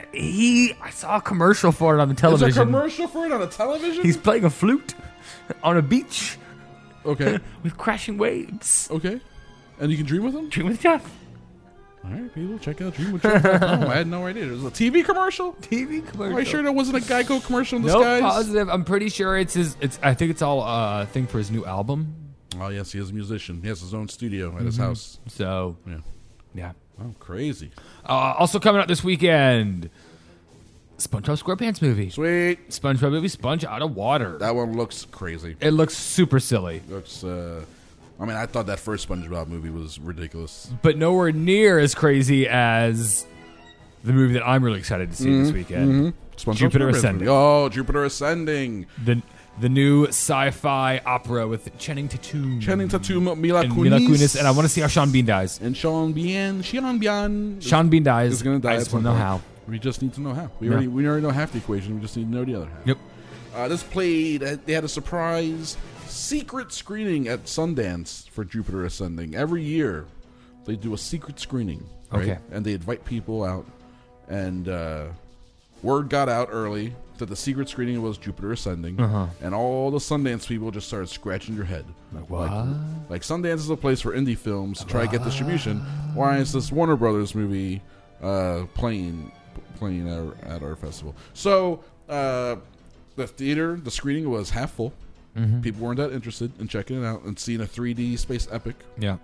he I saw a commercial for it on the television. There's a commercial for it on the television? He's playing a flute on a beach. Okay. With crashing waves. Okay. And you can dream with him? Dream with Jeff. All right, people, check out dream with jeff dot com. I had no idea. It was a T V commercial? T V commercial. Are you sure there wasn't a Geico commercial in the nope, skies? Positive. I'm pretty sure it's his. It's. I think it's all uh, a thing for his new album. Oh, yes, he is a musician. He has his own studio at mm-hmm. his house. So, yeah. Yeah. Oh, crazy. Uh, also coming out this weekend, SpongeBob SquarePants movie. Sweet. SpongeBob movie, Sponge Out of Water. That one looks crazy. It looks super silly. It looks, uh... I mean, I thought that first SpongeBob movie was ridiculous. But nowhere near as crazy as the movie that I'm really excited to see mm-hmm. this weekend. Mm-hmm. Jupiter Ascending. Movie. Oh, Jupiter Ascending. The the new sci-fi opera with Channing Tatum. Channing Tatum, Mila and Kunis. Mila Kunis. And I want to see how Sean Bean dies. And Sean Bean. Sean Bean. Sean Bean dies. Is going to die. I just want to know how. We just need to know how. We, yeah. already, we already know half the equation. We just need to know the other half. Yep. Uh, this played, they had a surprise secret screening at Sundance for Jupiter Ascending. Every year, they do a secret screening. Right? Okay. And they invite people out. And uh, word got out early that the secret screening was Jupiter Ascending. Uh-huh. And all the Sundance people just started scratching their head. Like, what? Like, like Sundance is a place for indie films to try to get distribution. Why is this Warner Brothers movie uh, playing, playing at our, at our festival? So, uh... the theater, the screening was half full. Mm-hmm. People weren't that interested in checking it out and seeing a three D space epic. Yeah.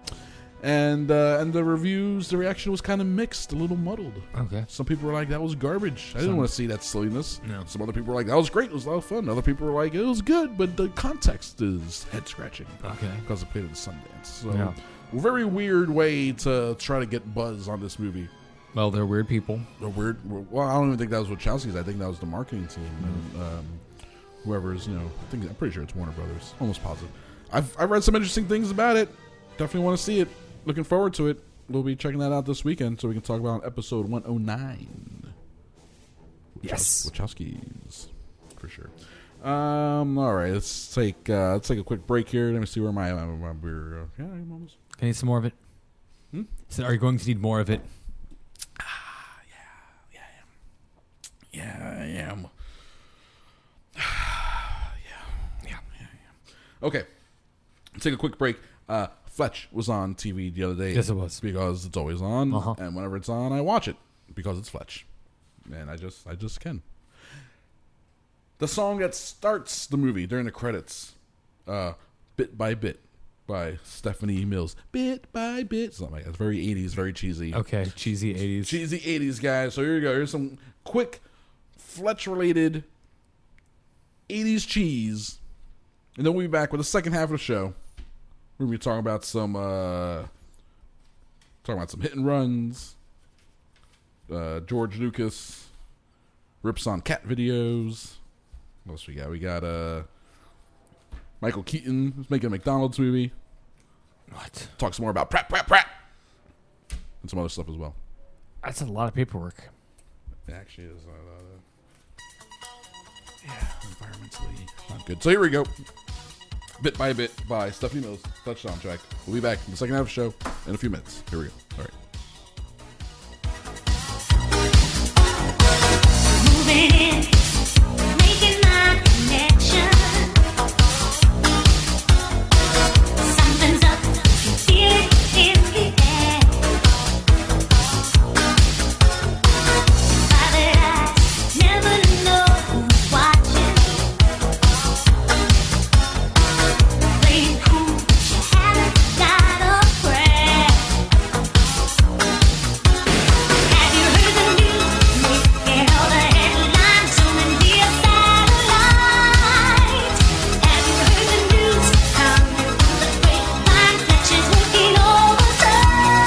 And uh, and the reviews, the reaction was kind of mixed, a little muddled. Okay. Some people were like, that was garbage. I didn't Some, want to see that silliness. No. Some other people were like, that was great. It was a lot of fun. Other people were like, it was good, but the context is head-scratching. Okay. Because it played at Sundance. So, yeah. a very weird way to try to get buzz on this movie. Well, they're weird people. They're weird. Well, I don't even think that was Wachowski's. I think that was the marketing team. Mm-hmm. And, um, whoever's, you know, I think I'm pretty sure it's Warner Brothers. Almost positive. I've I've read some interesting things about it. Definitely want to see it. Looking forward to it. We'll be checking that out this weekend, so we can talk about episode one oh nine. Yes, Wachowskis for sure. Um. All right. Let's take uh, let's take a quick break here. Let me see where my my, my beer. Uh, yeah, I'm almost. Can I need some more of it? Hmm? So, are you going to need more of it? Ah, yeah, yeah, I am. Yeah, I am. yeah, yeah, yeah, yeah. Okay, let's take a quick break. Uh, Fletch was on T V the other day. Yes, it was. Because it's always on, uh-huh. and whenever it's on, I watch it because it's Fletch, and I just, I just can. The song that starts the movie during the credits, uh, Bit by Bit by Stephanie Mills. Bit by bit. Something like that. It's very eighties, very cheesy. Okay, cheesy eighties. Cheesy eighties, guys. So here you go. Here's some quick Fletch-related eighties cheese. And then we'll be back with the second half of the show. We're going to be talking about some, uh, talking about some hit and runs. Uh, George Lucas rips on cat videos. What else we got? We got, uh, Michael Keaton who's making a McDonald's movie. What? Talk some more about Pratt, Pratt, Pratt. And some other stuff as well. That's a lot of paperwork. It actually is. Uh, yeah, environmentally not good. So here we go. Bit by Bit by Stephanie Mills. Fletch soundtrack. We'll be back in the second half of the show in a few minutes. Here we go. All right. Moving in, making my connection. Something's up, you feel it in the air. Private eyes never know who's watching. Playing cool, but you haven't got a prayer. Have you heard the news? Making all the headlines, zooming via satellite. Have you heard the news? Coming through the grapevine, Fletcher's working overtime.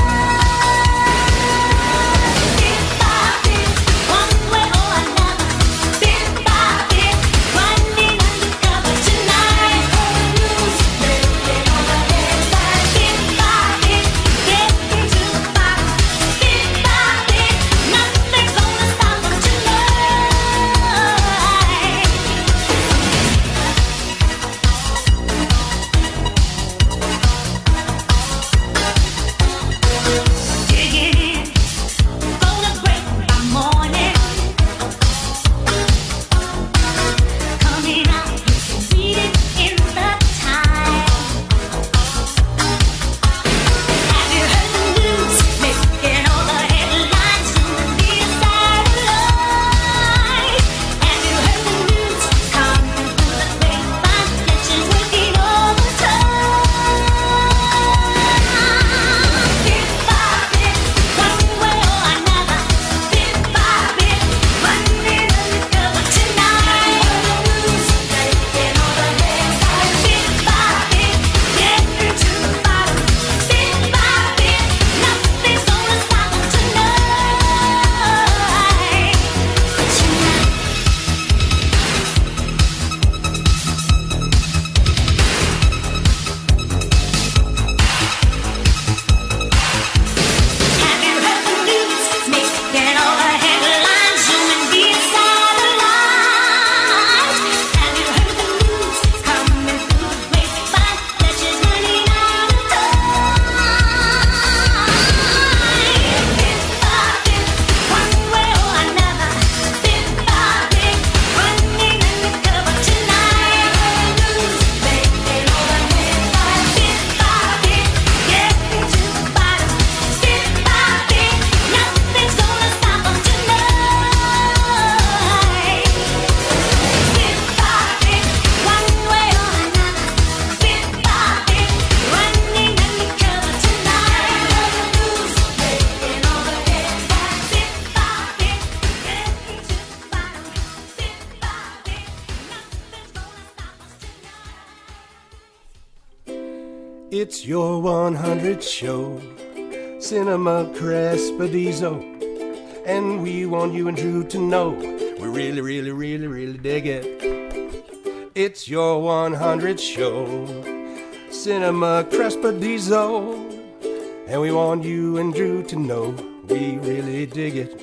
Bit by bit, one way or another. Bit by bit, running undercover tonight. Heard the news, making all the headlines. Bit by bit, getting to the bottom. Bit by bit, nothing's gonna stop them tonight. Digging in, gonna break by morning. Coming out, you can read it in the Times. Have you heard the news? Making all the headlines, zooming via satellite. Have you heard the news? Coming through the grapevine, Fletcher's working overtime. Bit by bit, one way or another. Bit by bit, running undercover tonight. Heard the news, making all the headlines. Bit by bit, getting to the bottom. Bit by bit, nothing's gonna stop them tonight. Have you heard the news? Making all the headlines, zooming via satellite. Have you heard the news? Coming through the grapevine, Fletcher's running out of time. Bit by bit, one way or another. Bit by bit, running undercover tonight. Heard the news? Making all the headlines. Bit by bit, getting to the bottom. Bit by bit, nothing's gonna stop them tonight. Bit by bit, one way or another. Bit by bit, running undercover tonight. Heard the news, making all the headlines. Bit by bit, getting to the bottom. Bit by bit, nothing's gonna stop us tonight. It's your one hundredth show, Cinema Crespedizo, and we want you and Drew to know we really, really, really, really dig it. It's your one hundredth show, Cinema Crespedizo, and we want you and Drew to know we really dig it.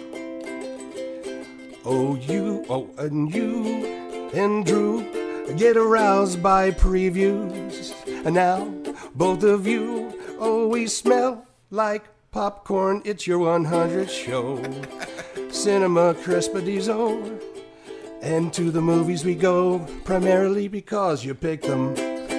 Oh, you, oh, and you and Drew get aroused by previews, and now both of you always smell like popcorn. It's your one hundredth show, Cinema Crespedizo, and to the movies we go primarily because you picked them.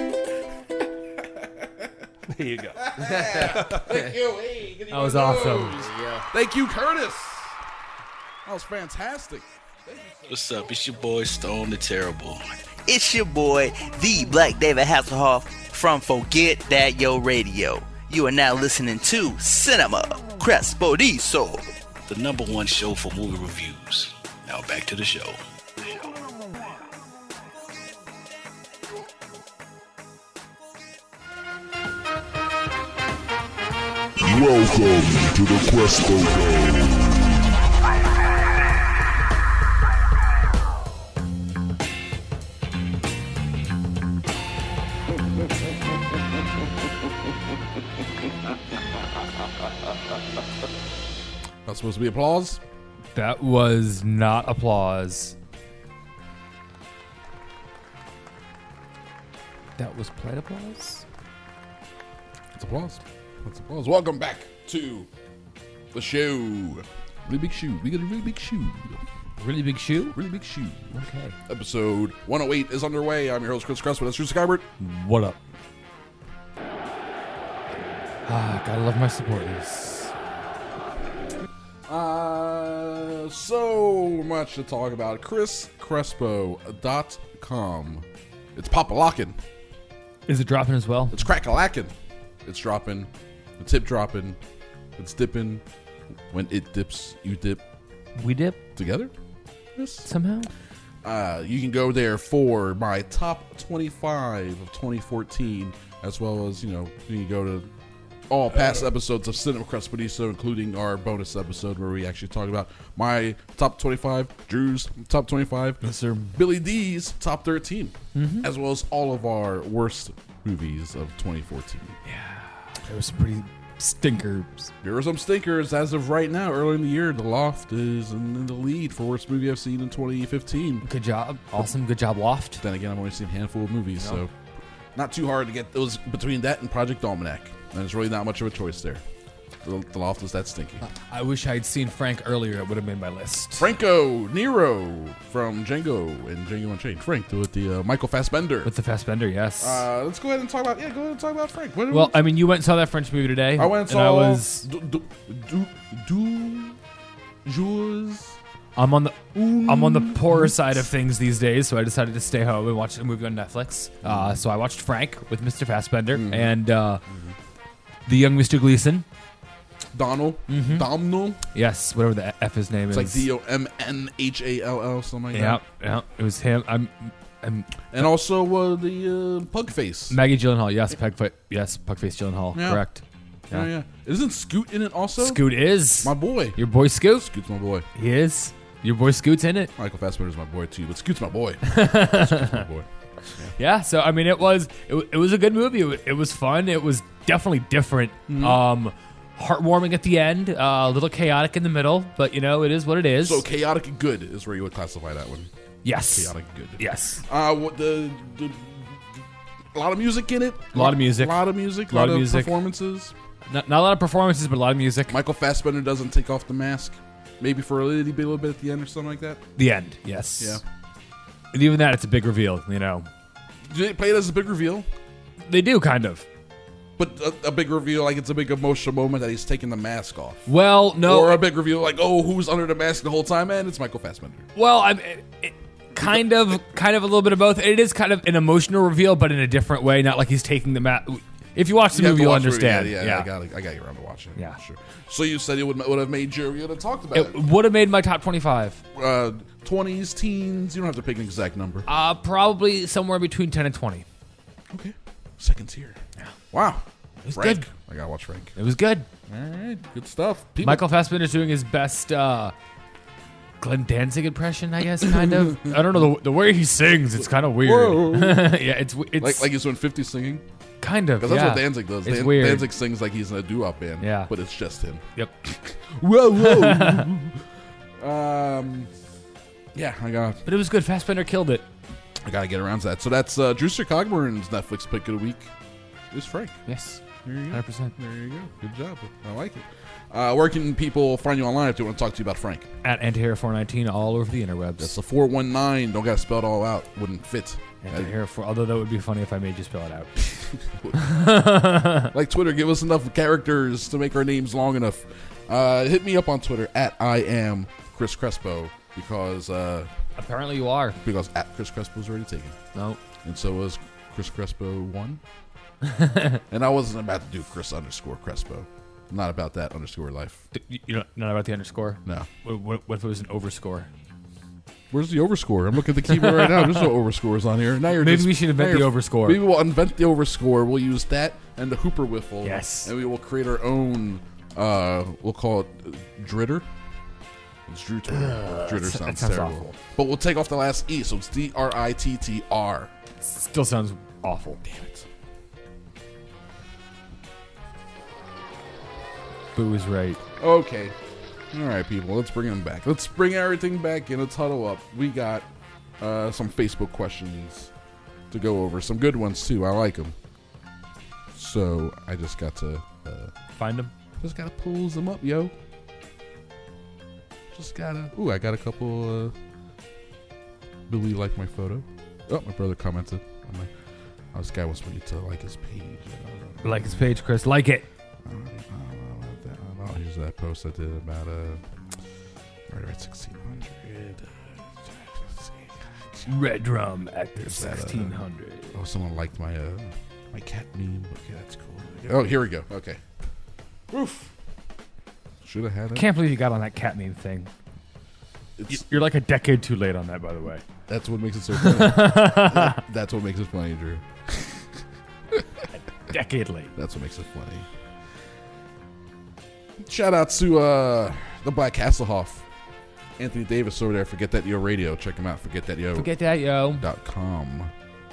There you go. Thank you. Hey, That was awesome. Thank you, Curtis. That was fantastic. What's up? It's your boy Stone the Terrible. It's your boy, the Black David Hasselhoff from Forget That Yo Radio. You are now listening to Cinema Crespodiso, the number one show for movie reviews. Now back to the show. Welcome to the Crespo Dome. That's supposed to be applause? That was not applause. That was played applause? That's applause. That's applause. Welcome back to the show. Really big shoe. We got a really big shoe. Really big shoe? Really big shoe. Okay. Episode one oh eight is underway. I'm your host, Chris Crespo. That's Drew Skybert. What up? Ah, gotta love my supporters. Uh, so much to talk about. Chris Crespo dot com. It's pop-a-lockin'. Is it dropping as well? It's crack-a-lackin'. It's dropping. It's hip dropping. It's dipping. When it dips, you dip. We dip together. Yes. Somehow. Uh, you can go there for my top twenty-five of twenty fourteen, as well as, you know, you can go to all past episodes of Cinema Crespodiso, including our bonus episode where we actually talk about my top twenty-five, Drew's top twenty-five, yes, sir. Billy D's top thirteen, mm-hmm. as well as all of our worst movies of twenty fourteen. Yeah, there was some pretty stinkers. There were some stinkers as of right now. Early in the year, The Loft is in the lead for worst movie I've seen in twenty fifteen. Good job. Awesome. Good job, Loft. Then again, I've only seen a handful of movies, no. so not too hard to get those between that and Project Almanac. And there's really not much of a choice there. The, the Loft is that stinky. Uh, I wish I'd seen Frank earlier. It would have made my list. Franco Nero from Django and Django Unchained. Frank with the uh, Michael Fassbender. With the Fassbender, yes. Uh, let's go ahead and talk about yeah. Go ahead and talk about Frank. What well, we... I mean, you went and saw that French movie today. I went and saw. And I was. Du, du, du, du jours. I'm on the I'm on the poorer side of things these days, so I decided to stay home and watch a movie on Netflix. Mm-hmm. Uh, so I watched Frank with Mister Fassbender mm-hmm. and uh, mm-hmm. the young Mister Gleason. Donald. Mm-hmm. Domhnall. Yes, whatever the F his name it's is. It's like D O M N H A L L, something like yeah, that. Yeah, it was him. I'm, I'm and also uh, the uh, Pugface. Maggie Gyllenhaal, yes, Pugface, yes, Pugface Gyllenhaal, yeah. correct. Yeah. yeah, yeah. Isn't Scoot in it also? Scoot is. My boy. Your boy Scoot? Scoot's my boy. He is. Your boy Scoot's in it. Michael Fassbender's my boy too, but Scoot's my boy. Scoot's my boy. Yeah. yeah, so I mean, it was it, it was a good movie. It, it was fun. It was definitely different. Mm-hmm. Um, heartwarming at the end, uh, a little chaotic in the middle, but you know, it is what it is. So chaotic and good is where you would classify that one. Yes, chaotic and good. Yes. Uh, what the, the a lot of music in it. A lot of music. A lot of music. A lot, lot of of music. performances. Not, not a lot of performances, but a lot of music. Michael Fassbender doesn't take off the mask. Maybe for a little bit, a little bit at the end or something like that. The end, yes. Yeah. And even that, it's a big reveal, you know. Do they play it as a big reveal? They do, kind of. But a, a big reveal, like it's a big emotional moment that he's taking the mask off. Well, no. Or a big reveal, like, oh, who's under the mask the whole time? And it's Michael Fassbender. Well, I'm it, it, kind of, kind of a little bit of both. It is kind of an emotional reveal, but in a different way. Not like he's taking the mask. If you watch the you movie, you'll watch understand. Movie. Yeah, yeah, yeah. I got I got you around to watching it. Yeah, sure. So you said it would would have made your, you would have talked about it. It would have made my top twenty-five. Uh, twenties, teens. You don't have to pick an exact number. Uh, probably somewhere between ten and twenty. Okay, second tier. Yeah. Wow. It was Frank. good. I gotta watch Frank. It was good. All right, good stuff. People- Michael Fassbender's doing his best uh, Glenn Danzig impression, I guess, kind of. I don't know the, the way he sings. It's kind of weird. yeah, it's it's like like he's doing fifty singing. Kind of, because that's yeah. what Danzig does. It's Dan- weird. Danzig sings like he's in a doo-wop band. Yeah, but it's just him. Yep. whoa, whoa. um, yeah, I got. But it was good. Fassbender killed it. I gotta get around to that. So that's uh, Drewster Cogburn's Netflix pick of the week. Is Frank? Yes. There you go. one hundred percent. There you go. Good job. I like it. Uh, where can people find you online if they want to talk to you about Frank? At Antihero four nineteen all over the interwebs. That's the four one nine. Don't gotta spell it all out. Wouldn't fit. Antihero four. Although that would be funny if I made you spell it out. Like Twitter, give us enough characters to make our names long enough. Uh, hit me up on Twitter at I am Chris Crespo. because uh, apparently you are. Because at Chris Crespo was already taken. No, and so was Chris Crespo one. And I wasn't about to do Chris underscore Crespo. I'm not about that underscore life. You're not, not about the underscore. No. What, what, what if it was an overscore? Where's the overscore? I'm looking at the keyboard right now. There's no overscores on here. Now you're Maybe just, we should invent the overscore. Maybe we'll invent the overscore. We'll use that and the Hooper Wiffle. Yes. And we will create our own. Uh, we'll call it uh, Dritter. It's Dritter. Uh, Dritter that sounds, sounds terrible. awful. But we'll take off the last E, so it's D R I T T R. Still sounds awful. Damn it. Boo is right. Okay. All right, people. Let's bring them back. Let's bring everything back in. Let's huddle up. We got uh, some Facebook questions to go over. Some good ones, too. I like them. So I just got to... Uh, Find them? Just got to pull them up, yo. Just got to... Ooh, I got a couple... Uh, Billy liked my photo. Oh, my brother commented. On my, oh, this guy wants me to like his page. Uh, like his page, Chris. Like it. Oh, here's that post I did about uh, Murder at sixteen hundred. Uh, Red Drum at that, uh, sixteen hundred. Oh, someone liked my uh, my cat meme. Okay, that's cool. Oh, here we go. Okay. Oof. Should have had it. Can't believe you got on that cat meme thing. It's, You're like a decade too late on that, by the way. That's what makes it so funny. that, that's what makes it funny, Drew. a decade late. That's what makes it funny. Shout out to uh, the Black Hasselhoff. Anthony Davis over there. Forget That Yo Radio. Check him out. Forget That Yo. Forget That Yo. Dot com.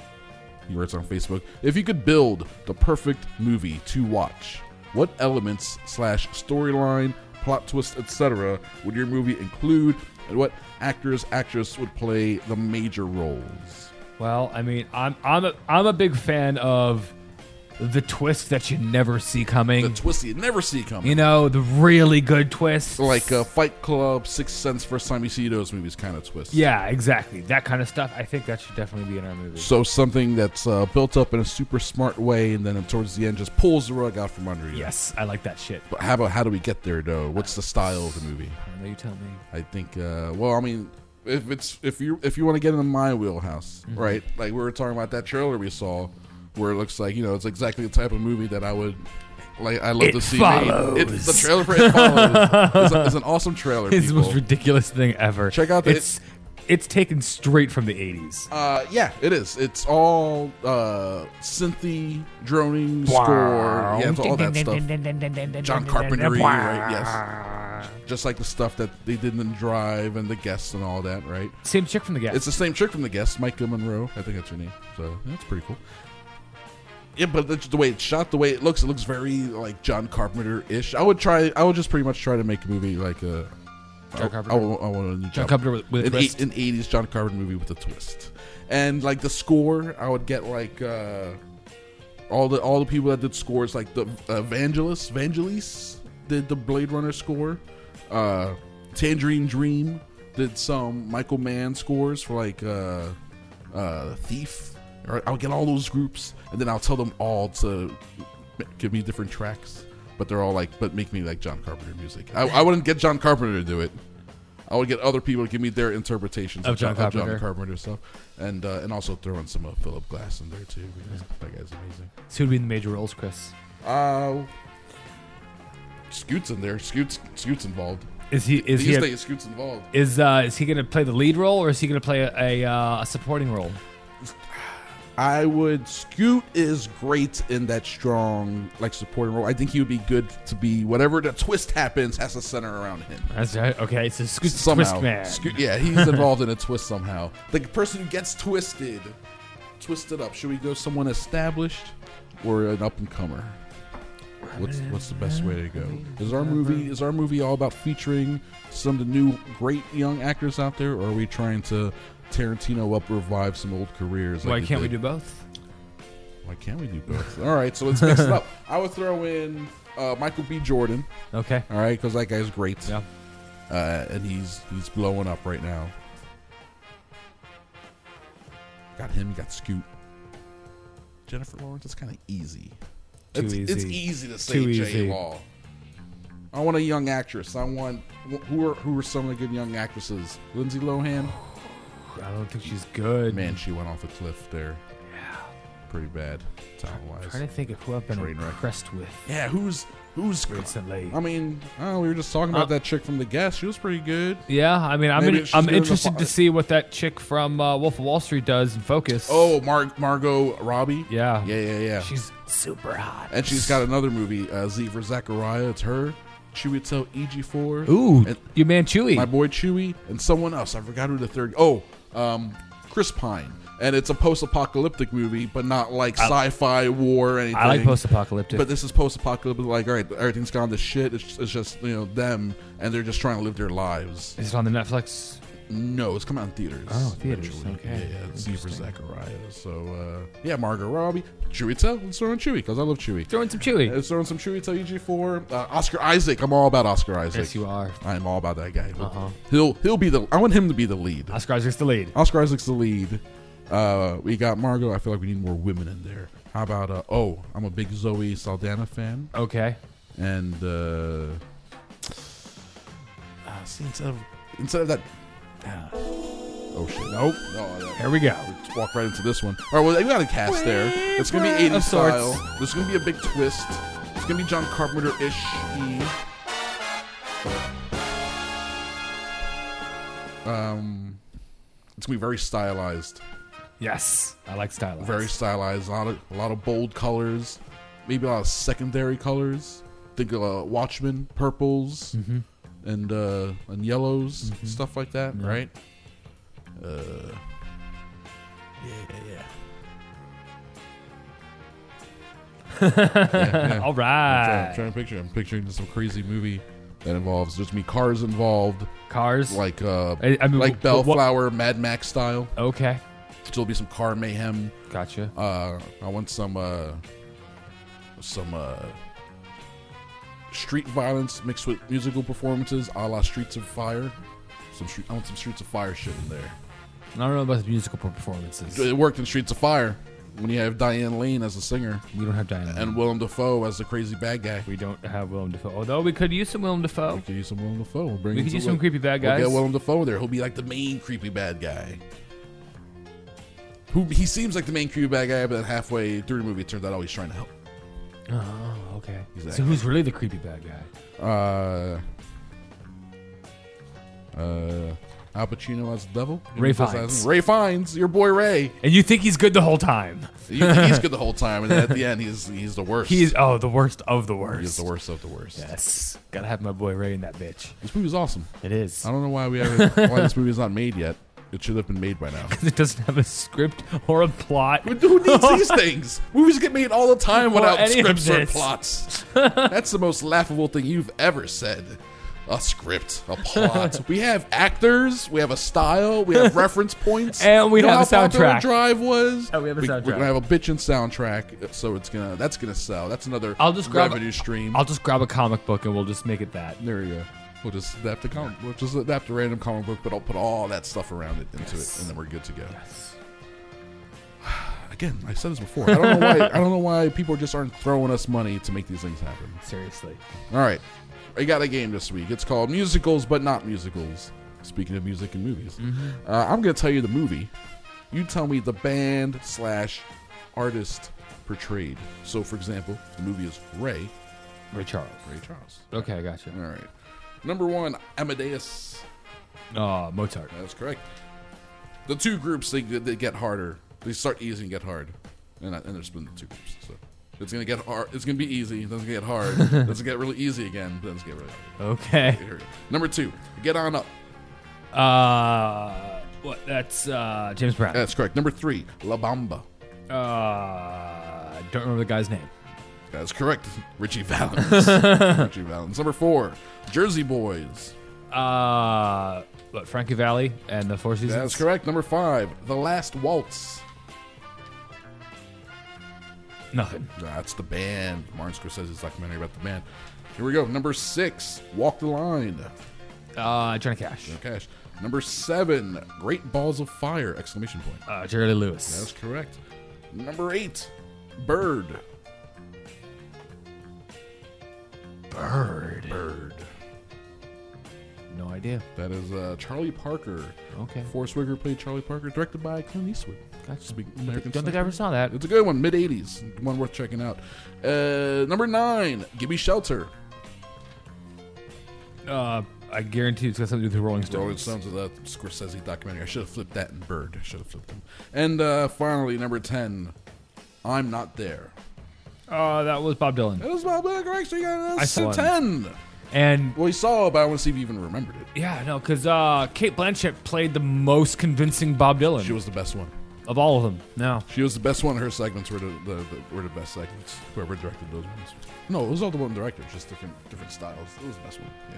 He writes on Facebook. If you could build the perfect movie to watch, what elements slash storyline, plot twist, et cetera would your movie include, and what actors, actress would play the major roles? Well, I mean, I'm I'm a I'm a big fan of the twist that you never see coming. The twist you never see coming. You know, the really good twist. Like uh, Fight Club, Sixth Sense, first time you see those movies kind of twist. Yeah, exactly. That kind of stuff. I think that should definitely be in our movie. So something that's uh, built up in a super smart way, and then towards the end just pulls the rug out from under you. Yes, I like that shit. But how about how do we get there, though? What's the style of the movie? I don't know, you tell me. I think. Uh, well, I mean, if it's if you if you want to get in my wheelhouse, mm-hmm. right? Like we were talking about that trailer we saw, where it looks like, you know, it's exactly the type of movie that I would like. I love It to see. Follows. Made. It's the trailer for It Follows. It's, a, it's an awesome trailer. It's people. the most ridiculous thing ever. Check out the. It's it's taken straight from the eighties. Uh, yeah, it is. It's all uh, synthy, droning score. Yeah, it's all that stuff. John Carpenter, right? Yes. Just like the stuff that they did in Drive and The Guest and all that, right? Same chick from The Guest. It's the same chick from The Guest, Micah Monroe. I think that's her name. So that's pretty cool. Yeah, but the, the way it's shot, the way it looks, it looks very like John Carpenter-ish. I would try. I would just pretty much try to make a movie like a. John I, Carpenter. I, I, I want a new John Carpenter with, with a an, twist. eight, an eighties John Carpenter movie with a twist, and like the score, I would get like uh, all the all the people that did scores, like the uh, Vangelis, Vangelis did the Blade Runner score. Uh, Tangerine Dream did some Michael Mann scores for like uh, uh, Thief. I'll get all those groups, and then I'll tell them all to give me different tracks. But they're all like, but make me like John Carpenter music. I, I wouldn't get John Carpenter to do it. I would get other people to give me their interpretations Of of, John John, of John Carpenter. Carpenter stuff, and uh, and also throw in some uh, Philip Glass in there too. Because that guy's amazing. So who'd be in the major roles, Chris? Uh, Scoot's in there. Scoot's Scoot's involved. Is he? Is These he? A, days, Scoot's involved. Is uh, is he going to play the lead role, or is he going to play a a, uh, a supporting role? I would. Scoot is great in that strong, like, supporting role. I think he would be good to be whatever the twist happens has to center around him. That's right. Okay, so Scoot's Somehow. twist man. Scoot, yeah, he's involved in a twist somehow. The person who gets twisted, twisted up. Should we go someone established or an up and comer? What's what's the best way to go? Is our movie is our movie all about featuring some of the new great young actors out there, or are we trying to Tarantino up, revive some old careers? Why like can't we did? do both? Why can't we do both? All right, so let's mix it up. I would throw in uh, Michael B. Jordan. Okay. All right, because that guy's great. Yeah. Uh, and he's he's blowing up right now. Got him. Got Scoot. Jennifer Lawrence is kind of easy. Too it's, easy. It's easy to say Too J easy. Law. I want a young actress. I want who are who are some of the good young actresses? Lindsay Lohan. I don't think she's good. Man, she went off a cliff there. Yeah, pretty bad talent wise. Trying to think of who I've been Train wreck. impressed with. Yeah, who's who's recently? I mean, oh, we were just talking about Uh, that chick from The Guest. She was pretty good. Yeah, I mean, I'm Maybe in, she's I'm good in the interested fi- to see what that chick from uh, Wolf of Wall Street does in Focus. Oh, Mar- Margot Robbie. Yeah, yeah, yeah, yeah. She's super hot. And she's got another movie, uh, Z for Zachariah. It's her. Chiwetel Ejiofor. Ooh, and your man Chewie. My boy Chewie. And someone else. I forgot who the third. Oh, um, Chris Pine. And it's a post-apocalyptic movie, but not like I- sci-fi war or anything. I like post-apocalyptic. But this is post-apocalyptic. Like, all right, everything's gone to shit. It's, it's just, you know, them, and they're just trying to live their lives. Is it on the Netflix? No, it's coming out in theaters. Oh, theaters. eventually. Okay. Yeah, yeah. It's Z for Zachariah. So, uh, yeah, Margot Robbie. Chewie. Let's throw in Chewie, because I love Chewie. Throw in some Chewie. Let's throw in some Chewie E G four. Uh, Oscar Isaac. I'm all about Oscar Isaac. Yes, you are. I'm all about that guy. Uh-huh. He'll he'll be the. I want him to be the lead. Oscar Isaac's the lead. Oscar Isaac's the lead. Uh, we got Margot. I feel like we need more women in there. How about? Uh, oh, I'm a big Zoe Saldana fan. Okay. And uh, uh, see, instead of instead of that. Uh, oh shit! Nope. No, that, Here we go. Let's walk right into this one. All right, well, we got a cast there. It's gonna be Of eighties sorts. style. There's gonna be a big twist. It's gonna be John Carpenter-ish. Um, it's gonna be very stylized. Yes, I like stylized. Very stylized. A lot of a lot of bold colors. Maybe a lot of secondary colors. Think of uh, Watchmen, purples, Mhm. and uh, and yellows, Mhm. stuff like that. Yeah. Right? Uh, yeah, yeah, yeah. Yeah, yeah. All I'm trying, right. I'm trying to picture. I'm picturing some crazy movie that involves there's gonna be cars involved. Cars, like uh, I, I mean, like wh- wh- Bellflower, Mad Max style. Okay. So there'll be some car mayhem. Gotcha. Uh, I want some uh, some uh, street violence mixed with musical performances, a la Streets of Fire. Some street, I want some Streets of Fire shit in there. I don't know about the musical performances. It worked in Streets of Fire when you have Diane Lane as a singer. We don't have Diane Lane. And Willem Dafoe as the crazy bad guy. We don't have Willem Dafoe. Although we could use some Willem Dafoe. We could use some Willem Dafoe. We'll bring We in could use Will- some creepy bad We'll guys. get Willem Dafoe there. He'll be like the main creepy bad guy. Who he seems like the main creepy bad guy, but then halfway through the movie, it turns out oh, he's trying to help. Oh, okay. He's that So who's really the creepy bad guy? Uh, uh, Al Pacino as the devil. Ray He does Fiennes. that. Ray Fiennes, your boy Ray. And you think he's good the whole time? You think he's good the whole time, and then at the end, he's he's the worst. He's oh the worst of the worst. He's the worst of the worst. Yes, gotta have my boy Ray in that bitch. This movie's awesome. It is. I don't know why we haven't. Why this movie's not made yet. It should have been made by now. Because it doesn't have a script or a plot. Who needs these things? Movies get made all the time Or without any of scripts or this. plots. That's the most laughable thing you've ever said. A script, a plot. We have actors. We have a style. We have reference points, And we You know have how a Popular soundtrack. Drive was. And we have a We're soundtrack. gonna have a bitchin' soundtrack, so it's gonna that's gonna sell. That's another I'll just grab revenue stream. I'll just grab a comic book and we'll just make it that. There you go. We'll just adapt the comic. We'll just adapt a random comic book, but I'll put all that stuff around it into Yes. it, and then we're good to go. Yes. Again, I said this before. I don't know why. I don't know why people just aren't throwing us money to make these things happen. Seriously. All right, I got a game this week. It's called Musicals, but not musicals. Speaking of music and movies, Mm-hmm. uh, I'm gonna tell you the movie. You tell me the band slash artist portrayed. So, for example, the movie is Ray. Ray Charles. Ray Charles. Okay, I got you. All right. Number one, Amadeus. Oh, Mozart. That's correct. The two groups they, they get harder. They start easy and get hard, and, and they're split into two groups. So it's gonna get hard. It's gonna be easy. Then it's gonna get hard. Then it's gonna get really easy again. Then it's gonna get really hard. Okay. Here we go. Number two, Get On Up. Uh, what? That's uh, James Brown. That's correct. Number three, La Bamba. Uh, don't remember the guy's name. That's correct. Richie Valens. Richie Valens. Number four, Jersey Boys. Uh, what? Frankie Valli and the Four Seasons. That's correct. Number five, The Last Waltz. Nothing. That's the band. Martin Scorsese's documentary about the band. Here we go. Number six, Walk the Line. Uh, Johnny Cash. Johnny Cash. Number seven, Great Balls of Fire! Exclamation point. Uh, Jerry Lee Lewis. That's correct. Number eight, Bird. Bird. Bird. No idea. That is uh, Charlie Parker. Okay. Forrest Whitaker played Charlie Parker, directed by Clint Eastwood. Gotcha. Big Don't American think I Sniper. ever saw that. It's a good one, mid eighties. One worth checking out. Uh, number nine, Give Me Shelter. Uh, I guarantee it's got something to do with the Rolling Stones. Rolling Stones of that Scorsese documentary. I should have flipped that in Bird. I should have flipped them. And uh, finally, number ten, I'm Not There. Uh, that was Bob Dylan. That was Bob Dylan, correct? So you got I a saw it. ten. And well, we saw it, but I want to see if you even remembered it. Yeah, no, because uh, Kate Blanchett played the most convincing Bob Dylan. She was the best one of all of them. No, she was the best one. Her segments were the, the, the were the best segments. Whoever directed those ones. No, it was all the one director, just different different styles. It was the best one. Yeah,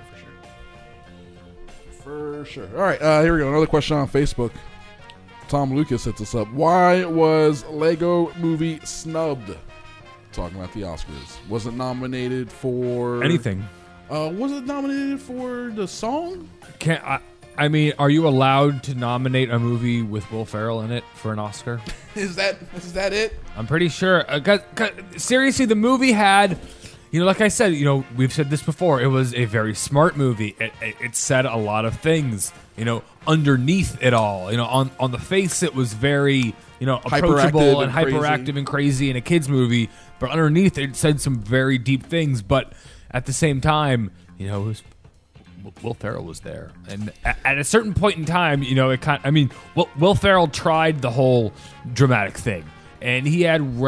for sure. For sure. All right, uh, here we go. Another question on Facebook. Tom Lucas hits us up. Why was Lego Movie snubbed? Talking about the Oscars. Wasn't nominated for anything. Uh, was it nominated for the song? Can I? I mean, are you allowed to nominate a movie with Will Ferrell in it for an Oscar? Is that is that it? I'm pretty sure. Uh, 'cause- 'cause seriously, the movie had, you know, like I said, you know, we've said this before. It was a very smart movie. It, it, it said a lot of things, you know, underneath it all. You know, on on the face, it was very, you know, approachable Hyperactive and, and hyperactive crazy. and crazy in a kids movie. But underneath, it said some very deep things. But at the same time, you know, it was, Will Ferrell was there, and at, at a certain point in time, you know, it kind. I mean, Will, Will Ferrell tried the whole dramatic thing, and he had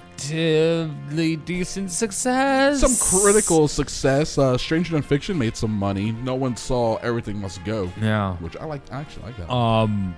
relatively decent success. Some critical success. Uh, Stranger Than Fiction made some money. No one saw Everything Must Go. Yeah, which I like. I actually like that. Um,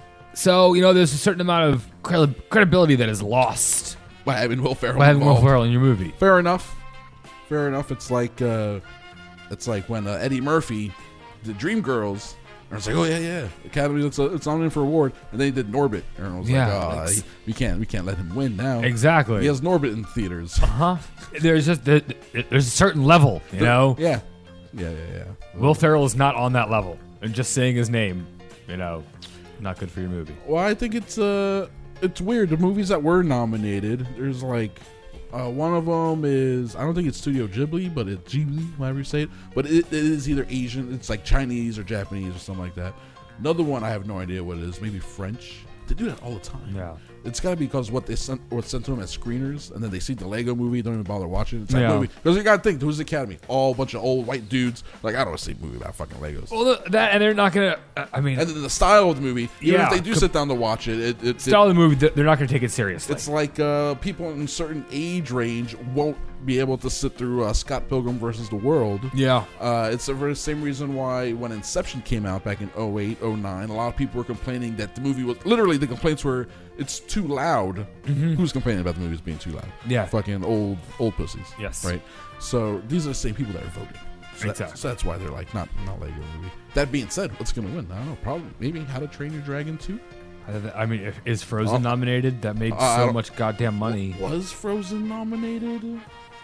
so you know, there's a certain amount of credi- credibility that is lost by having Will Ferrell. by having Will involved. Ferrell in your movie. Fair enough. Fair enough. It's like uh, it's like when uh, Eddie Murphy did Dreamgirls. And it's like, oh yeah, yeah, Academy, it's, uh, it's on in for award, and then he did Norbit, and I was Yeah, like, oh, it's- he- we can't, we can't let him win now. Exactly. He has Norbit in theaters. Uh huh. There's just there- there's a certain level, you know. Yeah. Yeah, yeah, yeah. Will Ferrell is not on that level, and just saying his name, you know, not good for your movie. Well, I think it's uh, it's weird. The movies that were nominated, there's like, uh, one of them is, I don't think it's Studio Ghibli, but it's Ghibli, whatever you say it. But it, it is either Asian, it's like Chinese or Japanese or something like that. Another one, I have no idea what it is. Maybe French. They do that all the time. Yeah. It's got to be because what they sent, what sent to them as screeners, and then they see the Lego movie, don't even bother watching it. It's that Yeah. movie. Because you got to think, who's the Academy? All a bunch of old white dudes. Like, I don't want to see a movie about fucking Legos. Well, th- that and they're not gonna. uh, I mean, And then the style of the movie, even Yeah. if they do sit down to watch it, it, it style it, of the movie, th- they're not gonna take it seriously. it's like uh, people in a certain age range won't be able to sit through uh, Scott Pilgrim versus the World. Yeah. Uh, it's the very same reason why when Inception came out back in oh eight, oh nine, a lot of people were complaining that the movie was, literally the complaints were, it's too loud. Mhm. Who's complaining about the movies being too loud? Yeah. Fucking old, old pussies. Yes. Right? So these are the same people that are voting. So, that- Exactly. so that's why they're like, not, not Lego movie. That being said, what's going to win? I don't know. Probably, maybe How to Train Your Dragon two? I mean, if, is Frozen Oh. nominated? That made Uh, I so don't- much goddamn money. Was Frozen nominated?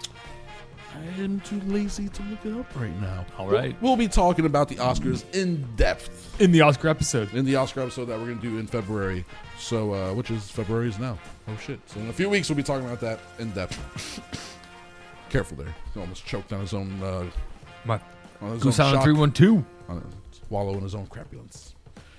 I am too lazy to look it up right now. All right. We'll, we'll be talking about the Oscars in depth. In the Oscar episode. In the Oscar episode that we're going to do in February. So, uh, which is February is now. Oh, shit. So, in a few weeks, we'll be talking about that in depth. Careful there. He almost choked on his own. Uh, My on his Goose own Island shock. three one two. On a- Wallow in his own crapulence.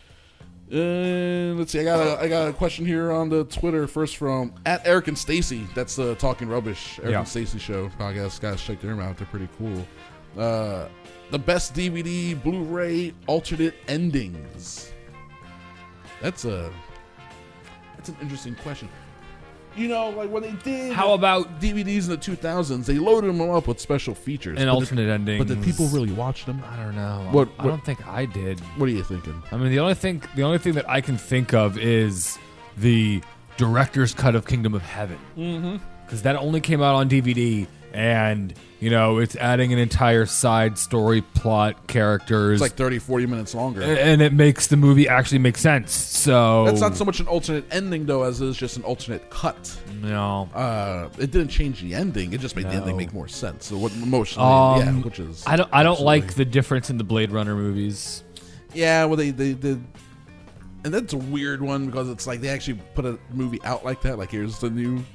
Uh, let's see. I got a, I got a question here on the Twitter. First from at Eric and Stacy. That's the Talking Rubbish Eric Yeah. and Stacy show podcast. Guys, check them out. They're pretty cool. Uh, the best D V D, Blu-ray, alternate endings. That's a that's an interesting question. You know, like when they did How about D V Ds in the two thousands, they loaded them up with special features And But alternate did, endings. But did people really watch them? I don't know. What, I what- don't think I did. What are you thinking? I mean, the only thing the only thing that I can think of is the director's cut of Kingdom of Heaven. Mm-hmm. Because that only came out on D V D, and you know it's adding an entire side story, plot, characters, It's like thirty, forty minutes longer. a- and it makes the movie actually make sense. So That's not so much an alternate ending, though, as it is just an alternate cut. No. Uh, it didn't change the ending. It just made the No. ending make more sense. So what emotionally, Um, yeah, which is I don't I don't absolutely- like the difference in the Blade Runner movies. Yeah, well, they they did, and that's a weird one because it's like they actually put a movie out like that. Like here's the new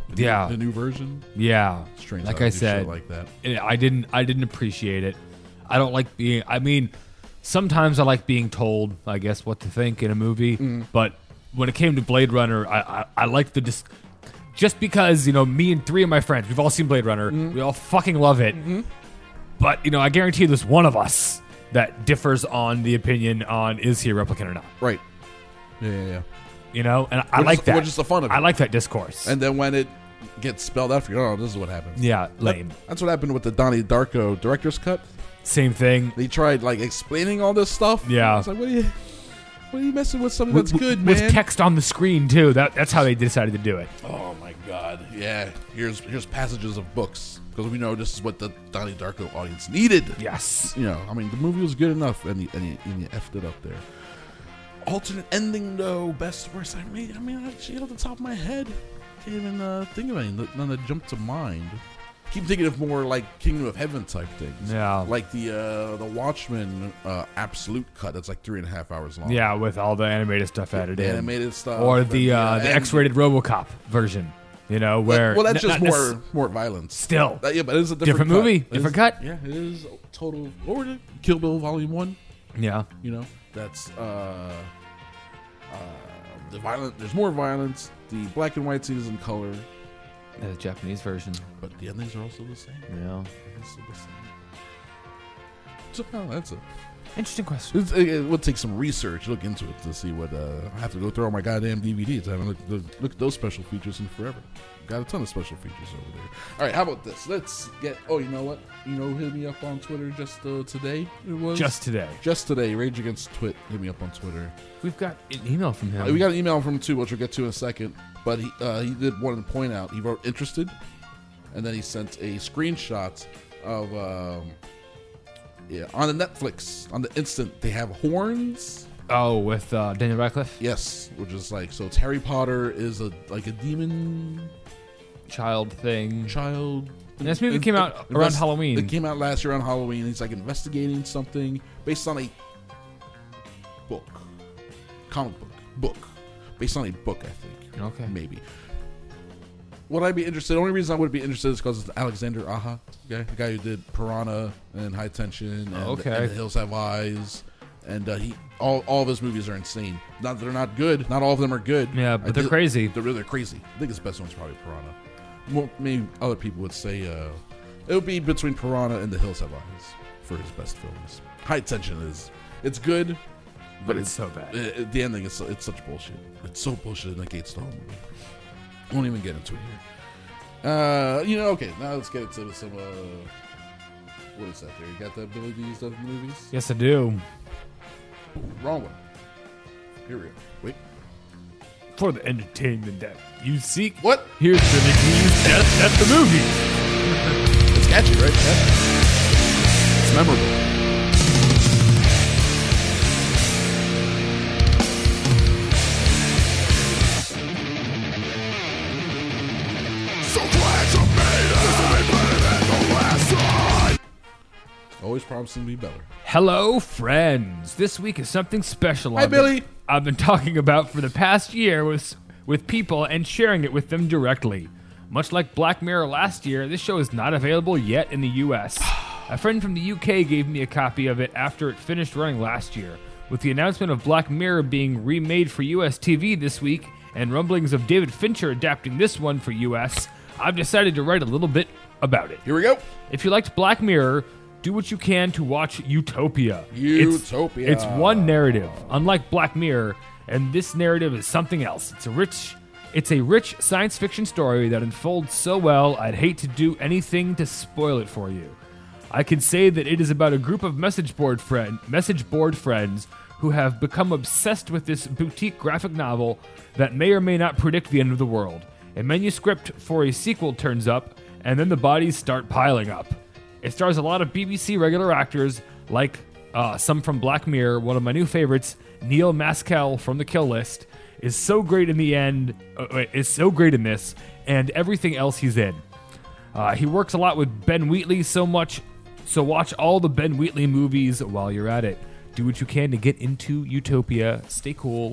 The Yeah, new, the new version. Yeah, Strange. Like how I they do said, shit like that. it- I didn't. I didn't appreciate it. I don't like being. I mean, sometimes I like being told, I guess, what to think in a movie. Mm. But when it came to Blade Runner, I I, I liked the dis- just because you know me and three of my friends, we've all seen Blade Runner. Mm. We all fucking love it. Mm-hmm. But you know, I guarantee there's one of us that differs on the opinion on is he a replicant or not. Right. Yeah, yeah, yeah. You know, and I Which like is- that. Which is the fun of it. I like that discourse. And then when it gets spelled out for you, oh, this is what happens. Yeah, That- lame. that's what happened with the Donnie Darko director's cut. Same thing. They tried like explaining all this stuff. Yeah. It's like, what are you, what are you messing with something with, that's good, with man? text on the screen too. That that's how they decided to do it. Oh my god. Yeah. Here's here's passages of books because we know this is what the Donnie Darko audience needed. Yes. You know, I mean, the movie was good enough, and you, and you, and you effed it up there. Alternate ending though, best worst. I mean, I mean, actually, off the top of my head, can't even uh, think of any. None that jumped to mind. Keep thinking of more like Kingdom of Heaven type things. Yeah. Like the uh, the Watchmen uh, absolute cut. That's like three and a half hours long. Yeah, with all the animated stuff added The in, animated stuff, or and the the, uh, uh, the and- X-rated RoboCop version. You know, where well, that's n- just not more necess- more violence. Still, That- yeah, but it's a different, different movie, It different is- cut. Yeah, it is total. Or the Kill Bill Volume One. Yeah, you know that's uh, uh, the violent. There's more violence. The black and white scene is in color. The Japanese version, but the endings are also the same. Yeah, it's still the same. So oh, that's a interesting question. It's, it, it would take some research, look into it to see what. Uh, I have to go through all my goddamn D V Ds. I haven't looked, looked, looked at those special features in forever. Got a ton of special features over there. All right, how about this? Let's get. Oh, you know what? You know, hit me up on Twitter just uh, today. It was Just today. Just today. Rage Against Twit. Hit me up on Twitter. We've got an email from him. Uh, we got an email from him too, which we'll get to in a second. But he uh, he did want to point out. He wrote interested, and then he sent a screenshot of um, yeah on the Netflix on the instant they have horns. Oh, with uh, Daniel Radcliffe. Yes, which is like so. It's Harry Potter is a like a demon child thing. Child. And this movie in- came out in- around invest- Halloween. It came out last year on Halloween. He's like investigating something based on a book, comic book, book, based on a book. I think. Okay. Maybe. Would I be interested? The only reason I would be interested is because it's Alexander Aja, okay? The guy who did Piranha and High Tension and, Okay. and The Hills Have Eyes. And uh, he, all, all of his movies are insane. Not that they're not good. Not all of them are good. Yeah, but I they're did- crazy. They're really crazy. I think his best one's probably Piranha. Well, maybe other people would say uh, it would be between Piranha and The Hills Have Eyes for his best films. High Tension is it's good, But it's so bad. It, it- the ending is so, it's such bullshit. It's so bullshit it negates the whole movie. Won't even get into it here. Uh, you know, okay. Now let's get into some. Uh, what is that? There, you got the ability to use stuff in movies. Yes, I do. Wrong one. Here we go. Wait. For the entertainment that you seek. What? Here's the Nicky's Death at the Movie. It's catchy, right? Yeah. It's memorable. So glad you made it. This will be better than the last time. Always promising to be better. Hello, friends. This week is something special. Hi, I've been- Billy. I've been talking about for the past year with with people and sharing it with them directly. Much like Black Mirror last year, this show is not available yet in the U S. A friend from the U K gave me a copy of it after it finished running last year. With the announcement of Black Mirror being remade for U S T V this week and rumblings of David Fincher adapting this one for U S, I've decided to write a little bit about it. Here we go. If you liked Black Mirror, do what you can to watch Utopia. Utopia. It's, it's one narrative, unlike Black Mirror, and this narrative is something else. It's a rich, it's a rich science fiction story that unfolds so well, I'd hate to do anything to spoil it for you. I can say that it is about a group of message board friend, message board friends who have become obsessed with this boutique graphic novel that may or may not predict the end of the world. A manuscript for a sequel turns up, and then the bodies start piling up. It stars a lot of B B C regular actors, like uh, some from Black Mirror. One of my new favorites, Neil Maskell from The Kill List, is so great in the end. Uh, wait, is so great in this, and everything else he's in. Uh, he works a lot with Ben Wheatley so much, so watch all the Ben Wheatley movies while you're at it. Do what you can to get into Utopia. Stay cool.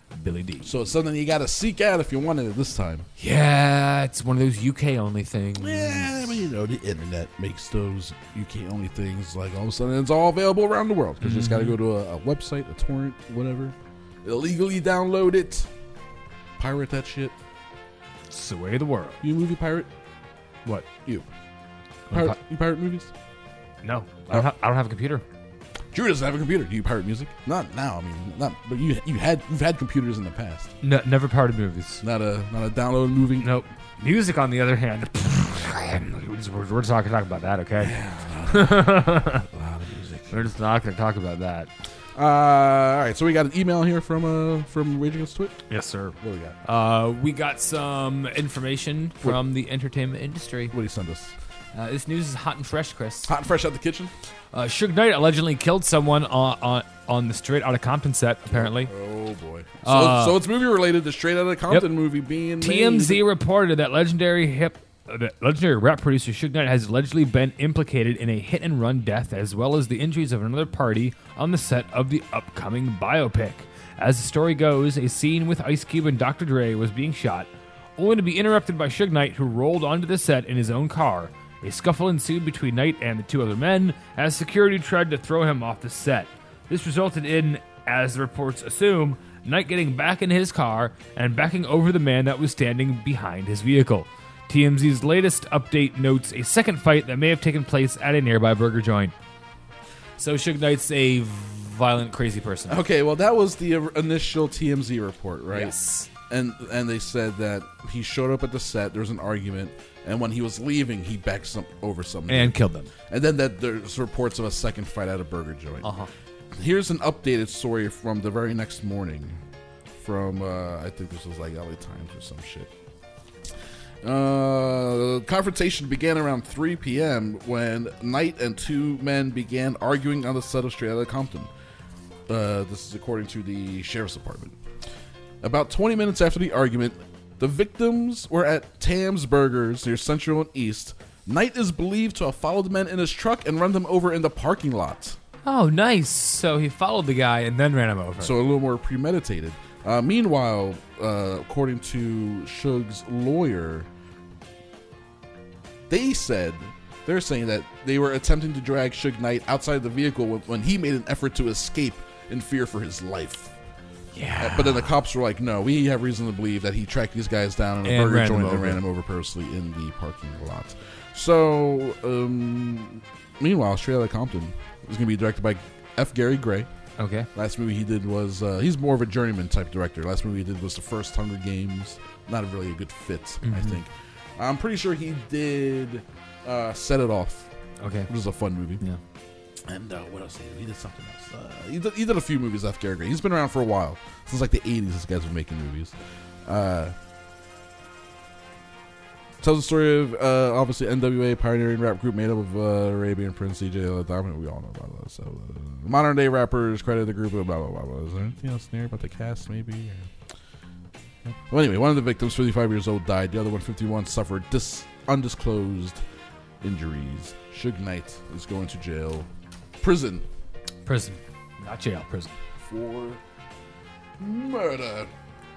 Billy D. So it's something you got to seek out if you wanted it this time. Yeah, it's one of those U K only things. Yeah, but you know, the internet makes those U K only things like all of a sudden it's all available around the world because you just got to go to a, a website, a torrent, whatever, illegally download it, pirate that shit. It's the way of the world. You a movie pirate? What? You? I'm Pirate, pi- you pirate movies? No, I don't, have, I don't have a computer. Drew doesn't have a computer. Do you pirate music? Not now. I mean, not. But you you had you've had computers in the past. No, never pirated movies. Not a not a download movie. Nope. Music, on the other hand, we're just, we're just not going to talk about that, okay? Yeah, a lot of music. We're just not going to talk about that. Uh, all right, so we got an email here from uh from Rage Against Twit. Yes, sir. What do we got? Uh, we got some information from the entertainment industry. What do you send us? Uh, this news is hot and fresh, Chris. Hot and fresh out the kitchen. Uh, Suge Knight allegedly killed someone on on, on the Straight Outta Compton set. Apparently. Oh boy. So, Uh, so it's movie related. The Straight Outta Compton Yep. movie being T M Z made. reported that legendary hip, uh, that legendary rap producer Suge Knight has allegedly been implicated in a hit and run death, as well as the injuries of another party on the set of the upcoming biopic. As the story goes, a scene with Ice Cube and Doctor Dre was being shot, only to be interrupted by Suge Knight, who rolled onto the set in his own car. A scuffle ensued between Knight and the two other men as security tried to throw him off the set. This resulted in, as the reports assume, Knight getting back in his car and backing over the man that was standing behind his vehicle. T M Z's latest update notes a second fight that may have taken place at a nearby burger joint. So Suge Knight's a violent, crazy person. Okay, well that was the uh, initial T M Z report, right? Yes. And and they said that he showed up at the set. There was an argument, and when he was leaving, he backed some over something And killed them. And then that there's reports of a second fight at a burger joint. Uh huh. Here's an updated story from the very next morning, from uh, I think this was like L A Times or some shit. Uh, the confrontation began around three p.m. when Knight and two men began arguing on the set of Straight Outta Compton. Uh, this is according to the sheriff's department. About twenty minutes after the argument, the victims were at Tam's Burgers near Central and East. Knight is believed to have followed the men in his truck and run them over in the parking lot. Oh, nice. So he followed the guy and then ran him over. So a little more premeditated. Uh, meanwhile, uh, according to Suge's lawyer, they said, they're saying that they were attempting to drag Suge Knight outside the vehicle when, when he made an effort to escape in fear for his life. Yeah. Uh, but then the cops were like, no, we have reason to believe that he tracked these guys down in a And burger ran them joint and over. ran them over purposely in the parking lot. So, um, meanwhile, Straight Outta Compton is going to be directed by F. Gary Gray. Okay. Last movie he did was, uh, he's more of a journeyman type director. Last movie he did was the first Hunger Games. Not a really a good fit, I Mhm. think. I'm pretty sure he did uh, Set It Off. Okay. Which was a fun movie. Yeah. And uh, what else did he do? He did something else. Uh, he, did, he did a few movies after Gary Gray. He's been around for a while. Since like the eighties, this guy's been making movies. Uh, tells the story of, uh, obviously, N W A, pioneering rap group made up of uh, Arabian Prince, D J Dominant. We all know about that. So, uh, modern day rappers credit the group with blah, blah, blah, blah. Is there anything else there about the cast, maybe? Or... Well, anyway, one of the victims, fifty-five years old, died. The other one, fifty-one, suffered dis- undisclosed injuries. Suge Knight is going to jail. Prison. Prison. Not jail, prison. For murder.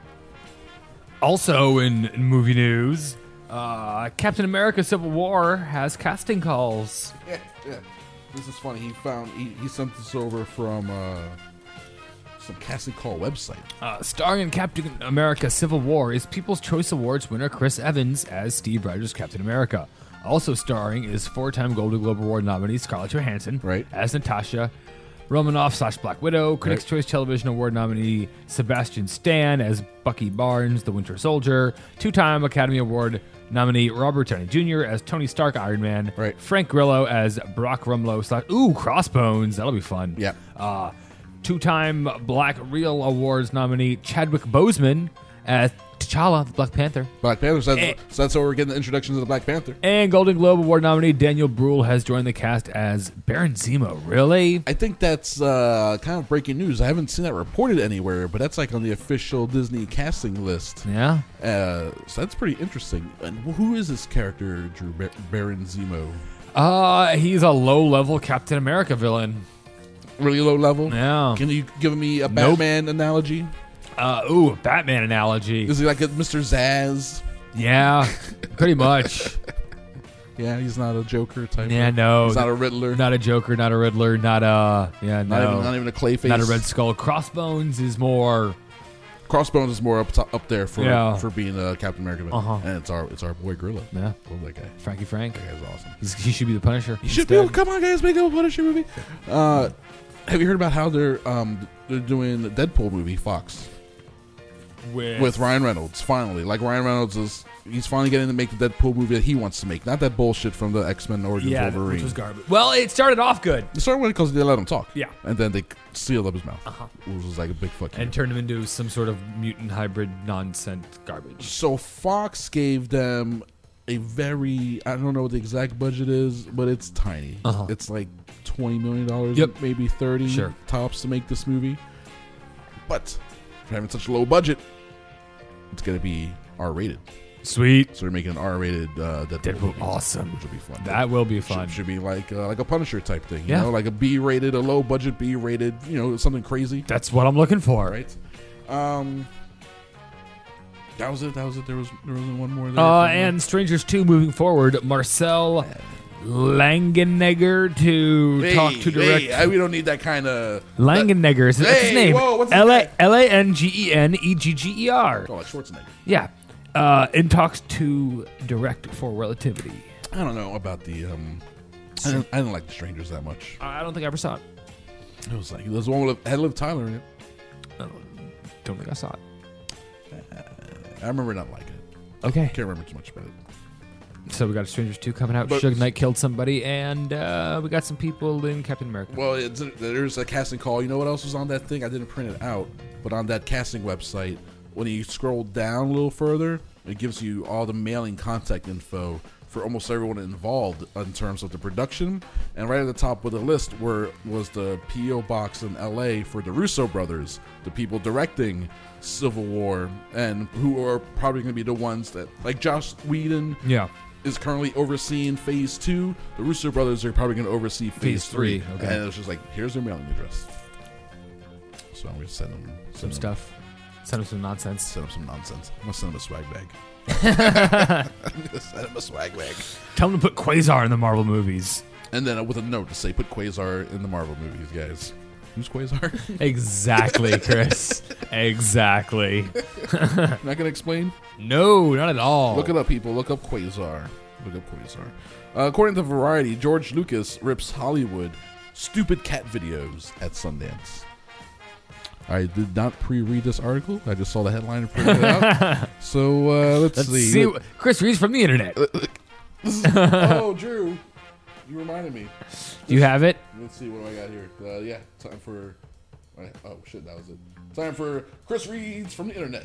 Also in, in movie news, uh, Captain America Civil War has casting calls. Yeah, yeah. This is funny. He found, he, he sent this over from uh, some casting call website. Uh, starring in Captain America Civil War is People's Choice Awards winner Chris Evans as Steve Rogers' Captain America. Also starring is four-time Golden Globe Award nominee Scarlett Johansson right. as Natasha Romanoff slash Black Widow, Critics' Right. Choice Television Award nominee Sebastian Stan as Bucky Barnes, the Winter Soldier, two-time Academy Award nominee Robert Downey Junior as Tony Stark, Iron Man, right. Frank Grillo as Brock Rumlow slash ooh Crossbones, that'll be fun. Yeah. Uh, two-time Black Reel Awards nominee Chadwick Boseman as T'Challa, the Black Panther. Black Panther. So that's, Eh. so that's how we're getting the introduction to the Black Panther. And Golden Globe Award nominee Daniel Bruhl has joined the cast as Baron Zemo. Really? I think that's uh, kind of breaking news. I haven't seen that reported anywhere, but that's like on the official Disney casting list. Yeah. Uh, so that's pretty interesting. And who is this character, Drew Bar- Baron Zemo? Uh, he's a low-level Captain America villain. Really low level? Yeah. Can you give me a Nope. Batman analogy? Uh, ooh, Batman analogy. Is he like a Mister Zaz? Yeah, pretty much. Yeah, he's not a Joker type. Yeah, of, no. He's not a Riddler. Not a Joker, not a Riddler, not a... Yeah, Not no. even- not even a Clayface? Not a Red Skull. Crossbones is more... Crossbones is more up top, up there for Yeah. for being a Captain America. Uh-huh. And it's our it's our boy Gorilla. Yeah. Love that guy. Frankie Frank. That guy's awesome. He's, he should be the Punisher. He should be. Oh, come on, guys, make a Punisher movie. Uh, have you heard about how they're um they're doing the Deadpool movie, Fox? With, With Ryan Reynolds, finally. Like Ryan Reynolds is he's finally getting to make the Deadpool movie that he wants to make, not that bullshit from the X-Men Origins Yeah, Wolverine. which was garbage. Well, it started off good. It started with because they let him talk. Yeah. And then they sealed up his mouth. Uh-huh. Which was like a big fuck you. And turned him into some sort of mutant hybrid nonsense garbage. So Fox gave them a very, I don't know what the exact budget is, but it's tiny. Uh-huh. It's like twenty million dollars, Yep. maybe thirty Sure. tops to make this movie. But for having such a low budget, it's going to be R-rated. Sweet. So they're making an R-rated uh, Deadpool, Deadpool, movie, awesome. which will be fun. That will be fun. Should, should be like uh, like a Punisher type thing, you Yeah. know, like a B-rated, a low-budget B-rated, you know, something crazy. That's what I'm looking for. Right. Um, that was it. That was it. There was there was one more. There Uh, from- and Strangers two moving forward. Marcel Langenegger to Hey, talk to direct. hey, I- we don't need that kind of Langenegger is that's his Hey, name. whoa, what's his L A name? L A N G E N E G G E R. Oh, like Schwarzenegger. Yeah. Uh, in talks to direct for Relativity. I don't know about the. Um, I didn't, I didn't like the Strangers that much. I don't think I ever saw it. It was like there's one with had Liv Tyler in it. Don't think I saw it. I remember not liking it. Okay. Can't remember too much about it. So we got Strangers two coming out. But- Suge Knight killed somebody, and uh, we got some people in Captain America. Well, it's, there's a casting call. You know what else was on that thing? I didn't print it out, but on that casting website, when you scroll down a little further, it gives you all the mailing contact info for almost everyone involved in terms of the production. And right at the top of the list were was the P O box in L A for the Russo brothers, the people directing Civil War, and who are probably going to be the ones that, like Joss Whedon, Yeah. is currently overseeing Phase Two. The Russo brothers are probably going to oversee Phase, Phase Three. three, okay. And it was just like, here's their mailing address. So I'm going to send them send Some them- stuff. Send him some nonsense. Send them some nonsense. I'm going to send them a swag bag. I'm going to send them a swag bag. Tell him to put Quasar in the Marvel movies. And then with a note to say, put Quasar in the Marvel movies, guys. Who's Quasar? Exactly, Chris. Exactly. Not going to explain? No, not at all. Look it up, people. Look up Quasar. Look up Quasar. Uh, according to Variety, George Lucas rips Hollywood stupid cat videos at Sundance. I did not pre-read this article. I just saw the headline and printed it out. So uh, let's, Let's see. see. what- Chris reads from the internet. Oh, Drew, you reminded me. Do you have it? Let's see what do I got here. Uh, yeah, time for. Oh shit, that was it. Time for Chris reads from the internet.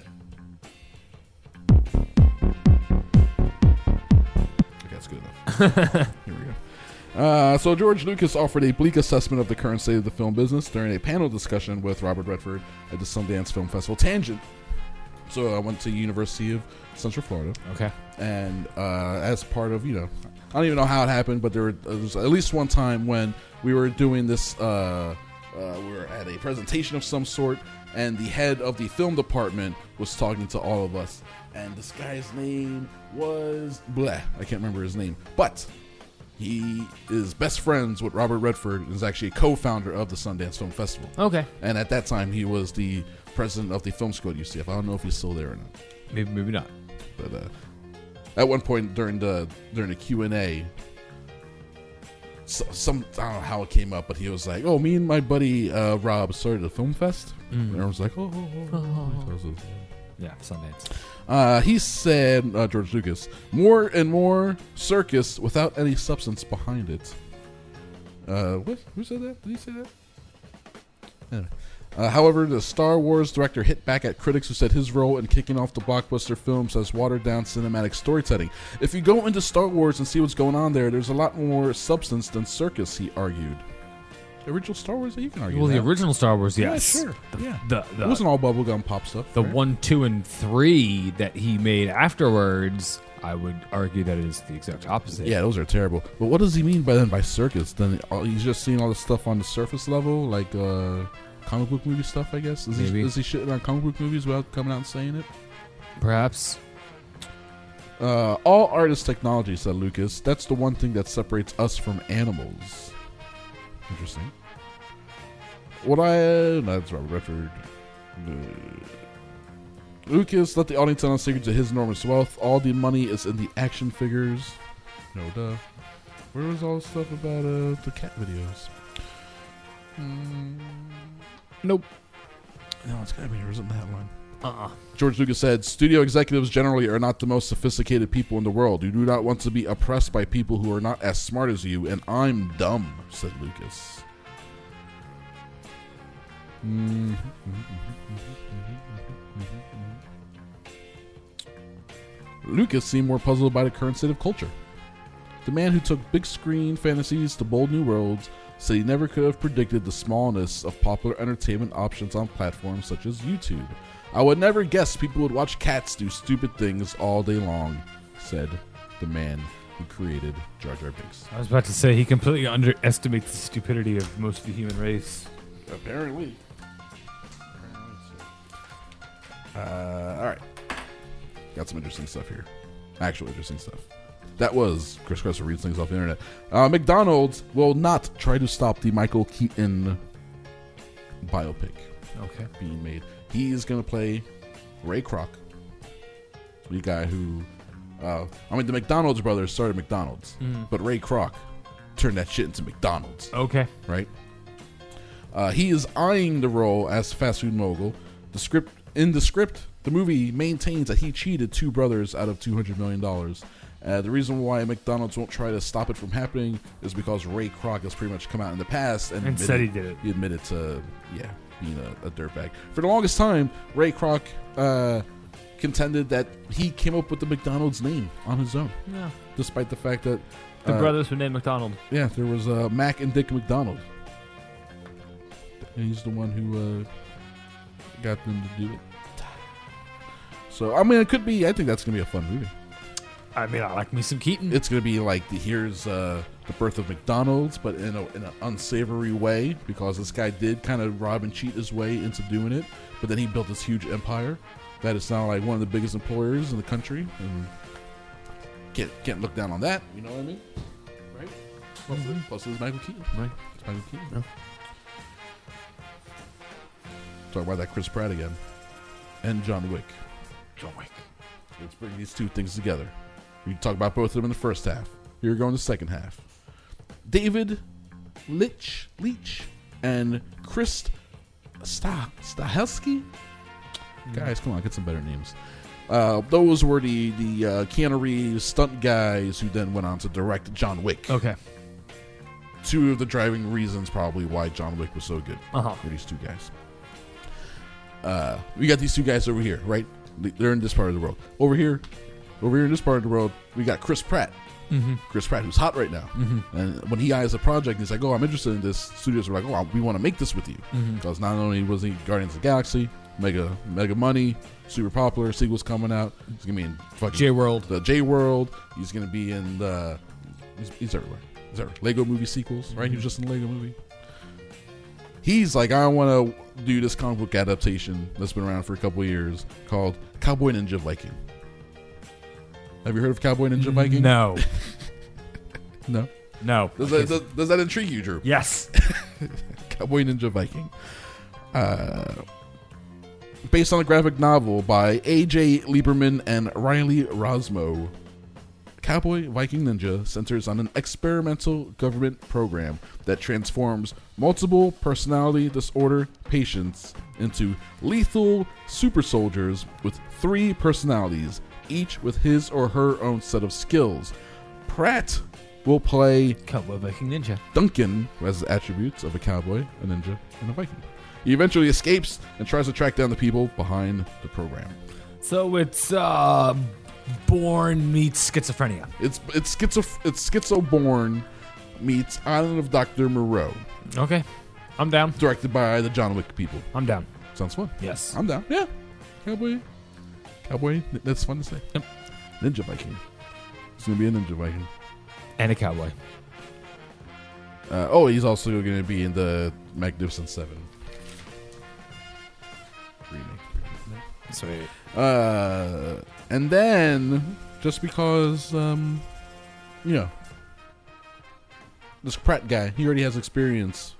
Okay, that's good enough. Here we go. Uh, so George Lucas offered a bleak assessment of the current state of the film business during a panel discussion with Robert Redford at the Sundance Film Festival. Tangent. So I went to University of Central Florida. Okay. And uh, as part of, you know, I don't even know how it happened, but there, were, there was at least one time when we were doing this, uh, uh, we were at a presentation of some sort, and the head of the film department was talking to all of us. And this guy's name was, bleh, I can't remember his name, but he is best friends with Robert Redford and is actually a co-founder of the Sundance Film Festival. Okay. And at that time, he was the president of the film school at U C F. I don't know if he's still there or not. Maybe, maybe not. But uh, at one point during the during the Q and A, so, some I don't know how it came up, but he was like, "Oh, me and my buddy uh, Rob started a film fest." Mm. And everyone's like, "Oh, oh, oh, oh." Yeah, Sundance. Uh, he said, uh, George Lucas, more and more circus without any substance behind it. Uh, what? Who said that? Did he say that? Anyway. Uh, however, the Star Wars director hit back at critics who said his role in kicking off the blockbuster films has watered down cinematic storytelling. If you go into Star Wars and see what's going on there, there's a lot more substance than circus, he argued. The original Star Wars, you can argue Well, that. the original Star Wars, Yeah, yes. sure. The, Yeah. The, the, It wasn't all bubblegum pop stuff. The right? one, two, and three that he made afterwards, I would argue that is the exact opposite. Yeah, those are terrible. But what does he mean by then by circus? Then all- he's just seeing all the stuff on the surface level, like uh, comic book movie stuff, I guess. Is Maybe. he, is he shitting on comic book movies without coming out and saying it? Perhaps. Uh, all art is technology, said Lucas. That's the one thing that separates us from animals. Interesting. What I... Uh, no, that's Robert Redford. Uh, Lucas, let the audience in on secrets of his enormous wealth. All the money is in the action figures. No duh. Where was all the stuff about uh, the cat videos? Mm, nope. No, it's gotta be here. Isn't that one? Uh-uh. George Lucas said, studio executives generally are not the most sophisticated people in the world. You do not want to be oppressed by people who are not as smart as you, and I'm dumb, said Lucas. Mm-hmm. Lucas seemed more puzzled by the current state of culture. The man who took big screen fantasies to bold new worlds said he never could have predicted the smallness of popular entertainment options on platforms such as YouTube. I would never guess people would watch cats do stupid things all day long, said the man who created Jar Jar Binks. I was about to say he completely underestimates the stupidity of most of the human race. Apparently. Uh, all right. Got some interesting stuff here. Actual interesting stuff. That was Chris Kresser reads things off the internet. Uh, McDonald's will not try to stop the Michael Keaton biopic Okay. being made. He is going to play Ray Kroc, the guy who, uh, I mean, the McDonald's brothers started McDonald's, Mhm. but Ray Kroc turned that shit into McDonald's. Okay. Right? Uh, he is eyeing the role as fast food mogul. The script in the script, the movie maintains that he cheated two brothers out of two hundred million dollars. Uh, the reason why McDonald's won't try to stop it from happening is because Ray Kroc has pretty much come out in the past and, And said he did it. He admitted to, yeah, being a, a dirtbag. For the longest time, Ray Kroc uh, contended that he came up with the McDonald's name on his own. Yeah. Despite the fact that The uh, brothers were named McDonald. yeah, there was uh, Mac and Dick McDonald. And he's the one who uh, got them to do it. So, I mean, it could be, I think that's going to be a fun movie. I mean, I like me some Keaton. It's going to be like, the, here's uh, the birth of McDonald's, but in, a, in an unsavory way, because this guy did kind of rob and cheat his way into doing it, but then he built this huge empire that is now like one of the biggest employers in the country, and can't, can't look down on that, you know what I mean? Right? Plus, Mm-hmm. plus it was Michael Keaton. Right. It's Michael Keaton. Yeah. Talk about that Chris Pratt again. And John Wick. John Wick. Let's bring these two things together. We talk about both of them in the first half. Here we go in the second half. David Leitch, Leach and Chris Sta, Stahelski? Guys, come on, get some better names. Uh, those were the, the uh, Keanu Reeves stunt guys who then went on to direct John Wick. Okay. Two of the driving reasons probably why John Wick was so good. Uh-huh. Were these two guys. Uh, we got these two guys over here, right? They're in this part of the world. Over here, over here in this part of the world, we got Chris Pratt. Mhm. Chris Pratt, who's hot right now. Mhm. And when he eyes a project, he's like, "Oh, I'm interested in this." Studios are like, "Oh, we want to make this with you," Mhm. because not only was he Guardians of the Galaxy, mega, mega money, super popular, sequels coming out. He's gonna be in fucking J World. The J World. He's gonna be in the. He's, he's everywhere. He's everywhere. Lego Movie sequels, right? He was just in the Lego Movie. He's like, I want to do this comic book adaptation that's been around for a couple of years called Cowboy Ninja Viking. Have you heard of Cowboy Ninja Viking? No. No? No. Does that, does, does that intrigue you, Drew? Yes. Cowboy Ninja Viking. Uh, based on a graphic novel by A J Lieberman and Riley Rosmo. Cowboy Viking Ninja centers on an experimental government program that transforms multiple personality disorder patients into lethal super soldiers with three personalities, each with his or her own set of skills. Pratt will play Cowboy Viking Ninja. Duncan, who has the attributes of a cowboy, a ninja, and a Viking. He eventually escapes and tries to track down the people behind the program. So it's uh, Born meets schizophrenia. It's it's schizo it's schizo-born meets Island of Doctor Moreau. Okay, I'm down. Directed by the John Wick people. I'm down. Sounds fun. Yes, I'm down. Yeah, cowboy, cowboy. That's fun to say. Yep. Ninja Viking. It's gonna be a ninja Viking and a cowboy. Uh, oh, he's also going to be in the Magnificent Seven. Sweet. Uh, and then, just because, um, you know, this Pratt guy, he already has experience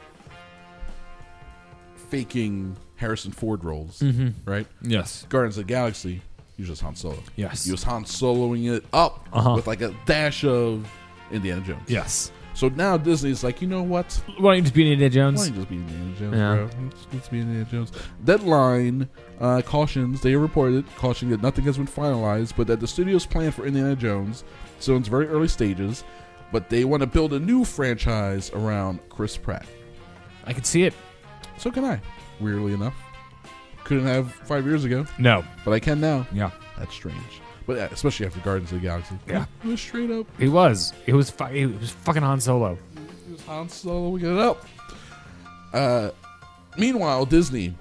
faking Harrison Ford roles, Mhm. right? Yes. Guardians of the Galaxy, he was just Han Solo. Yes. He was Han Soloing it up Uh-huh. with like a dash of Indiana Jones. Yes. So now Disney's like, you know what? Why don't you just be Indiana Jones? Why don't you just be Indiana Jones, Yeah. bro? Let's, let's be Indiana Jones. Deadline uh, cautions, they reported, cautioning that nothing has been finalized, but that the studio's plan for Indiana Jones, so in its very early stages, but they want to build a new franchise around Chris Pratt. I can see it. So can I, weirdly enough. Couldn't have five years ago. No. But I can now. Yeah. That's strange. But uh, especially after Guardians of the Galaxy. Yeah. It was straight up. He was. It was. Fu- it was fucking Han Solo. It was Han Solo. We get it up. Uh, meanwhile, Disney,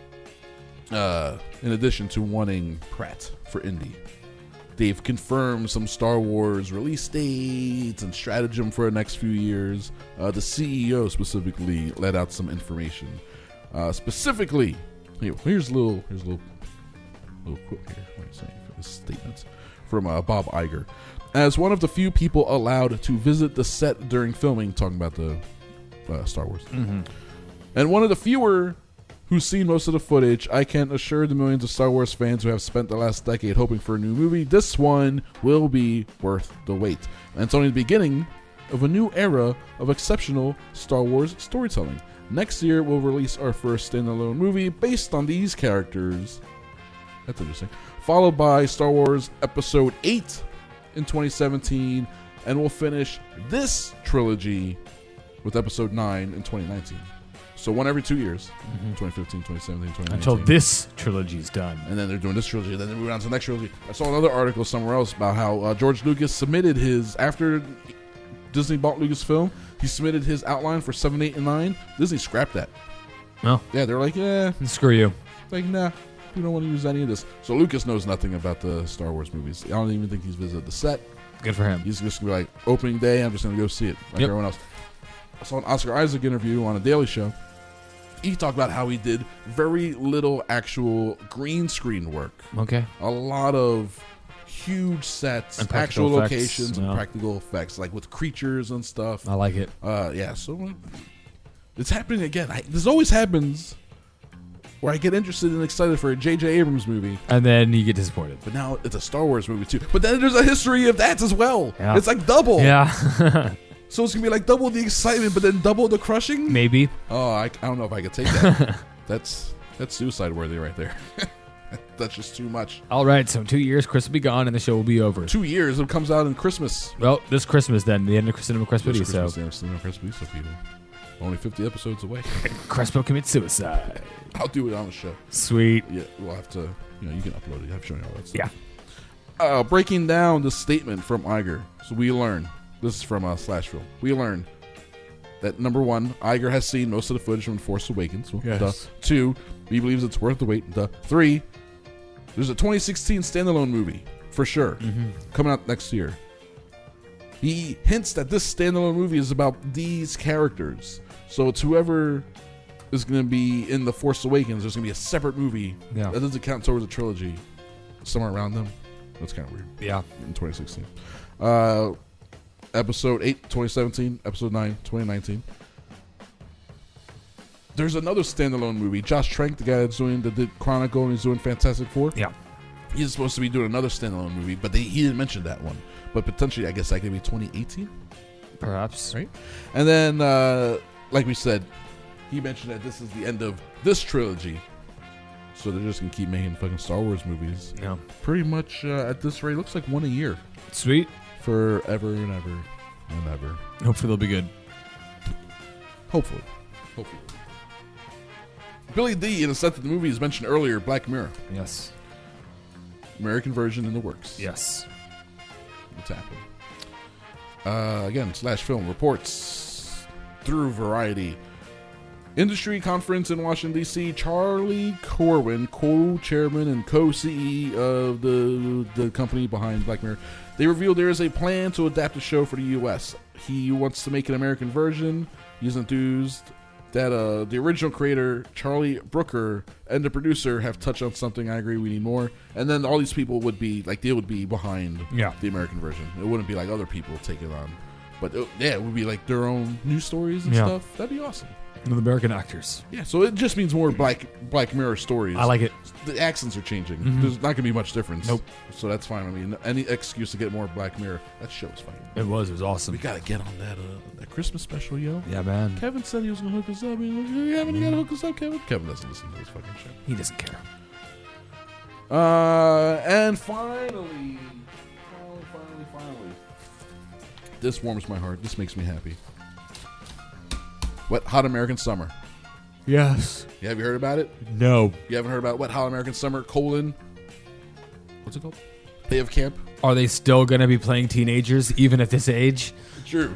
uh, in addition to wanting Pratt for Indy, they've confirmed some Star Wars release dates and stratagem for the next few years. Uh, the C E O specifically let out some information. Uh, specifically, here, here's a little, here's a little, little quote here. What are you saying for this statement from uh, Bob Iger? As one of the few people allowed to visit the set during filming, talking about the uh, Star Wars, Mhm. and one of the fewer who's seen most of the footage, I can assure the millions of Star Wars fans who have spent the last decade hoping for a new movie, this one will be worth the wait. And it's only the beginning of a new era of exceptional Star Wars storytelling. Next year, we'll release our first standalone movie based on these characters. That's interesting. Followed by Star Wars Episode eight in twenty seventeen, and we'll finish this trilogy with Episode nine in twenty nineteen. So one every two years, Mhm. twenty fifteen, twenty seventeen, twenty nineteen. Until this trilogy's done. And then they're doing this trilogy, then they move on to the next trilogy. I saw another article somewhere else about how uh, George Lucas submitted his, after Disney bought Lucasfilm, he submitted his outline for seven, eight, and nine. Disney scrapped that. No. Yeah, they're like, yeah. Screw you. Like, nah, we don't want to use any of this. So Lucas knows nothing about the Star Wars movies. I don't even think he's visited the set. Good for him. He's just going to be like, opening day, I'm just going to go see it, like Yep. everyone else. I saw an Oscar Isaac interview on a Daily Show. He talked about how he did very little actual green screen work. Okay. A lot of huge sets, And practical actual effects, locations, and yeah. practical effects, like with creatures and stuff. I like it. Uh, yeah, so uh, it's happening again. I, this always happens where I get interested and excited for a J J Abrams movie, And then you get disappointed. but now it's a Star Wars movie too. But then there's a history of that as well. Yeah. It's like double. Yeah. So it's gonna be like double the excitement, but then double the crushing. Maybe. Oh, I, I don't know if I could take that. that's that's suicide worthy right there. That's just too much. All right, so in two years, Chris will be gone and the show will be over. Two years. It comes out in Christmas. Well, this Christmas then, the end of Cinema Crespity, This so Christmas, the end of Cinema Crespity, so people. Only fifty episodes away. Crespo commits suicide. I'll do it on the show. Sweet. Yeah, we'll have to, you know, you can upload it. I've shown you all that stuff. Yeah. Uh, breaking down the statement from Iger. So we learn, this is from uh, Slash Film. We learn that number one, Iger has seen most of the footage from Force Awakens. Well, Yes. duh. Two, he believes it's worth the wait. Duh. Three, there's a twenty sixteen standalone movie, for sure, Mhm. coming out next year. He hints that this standalone movie is about these characters. So it's whoever is going to be in The Force Awakens, there's going to be a separate movie. Yeah. That doesn't count towards a trilogy. Somewhere around them. That's kind of weird. Yeah. In twenty sixteen. Uh, episode eight, twenty seventeen. Episode nine, twenty nineteen. There's another standalone movie. Josh Trank, the guy that's doing that did Chronicle and he's doing Fantastic Four. Yeah. He's supposed to be doing another standalone movie, but they, he didn't mention that one. But potentially, I guess that could be twenty eighteen. Perhaps. Right? And then, uh, like we said, he mentioned that this is the end of this trilogy. So they're just going to keep making fucking Star Wars movies. Yeah. Pretty much uh, at this rate, looks like one a year. Sweet. Forever and ever and ever. Hopefully they'll be good. Hopefully. Hopefully. Billy D, in a set that the movie is mentioned earlier, Black Mirror. Yes. American version in the works. Yes. What's happening? Uh, again, Slash Film reports through Variety. Industry conference in Washington, D C Charlie Corwin, co-chairman and co-C E O of the, the company behind Black Mirror, they revealed there is a plan to adapt the show for the U S. He wants to make an American version. He's enthused that uh, the original creator, Charlie Brooker, and the producer have touched on something. I agree we need more. And then all these people would be, like, they would be behind Yeah. the American version. It wouldn't be like other people take it on. But, it, yeah, it would be like their own news stories and Yeah. stuff. That'd be awesome. The American actors. Yeah, so it just means more Black Black Mirror stories. I like it. The accents are changing. Mhm. There's not going to be much difference. Nope. So that's fine. I mean, any excuse to get more Black Mirror. That show was fine. It was. It was awesome. We got to get on that uh, that Christmas special, yo. Yeah, man. Kevin said he was going to hook us up. You haven't got to hook us up, Kevin? Kevin doesn't listen to this fucking show. He doesn't care. Uh, and finally, finally, finally, finally, this warms my heart. This makes me happy. Wet Hot American Summer. Yes. Yeah, have you heard about it? No. You haven't heard about Wet Hot American Summer, colon, what's it called? Day of Camp? Are they still going to be playing teenagers even at this age? Drew.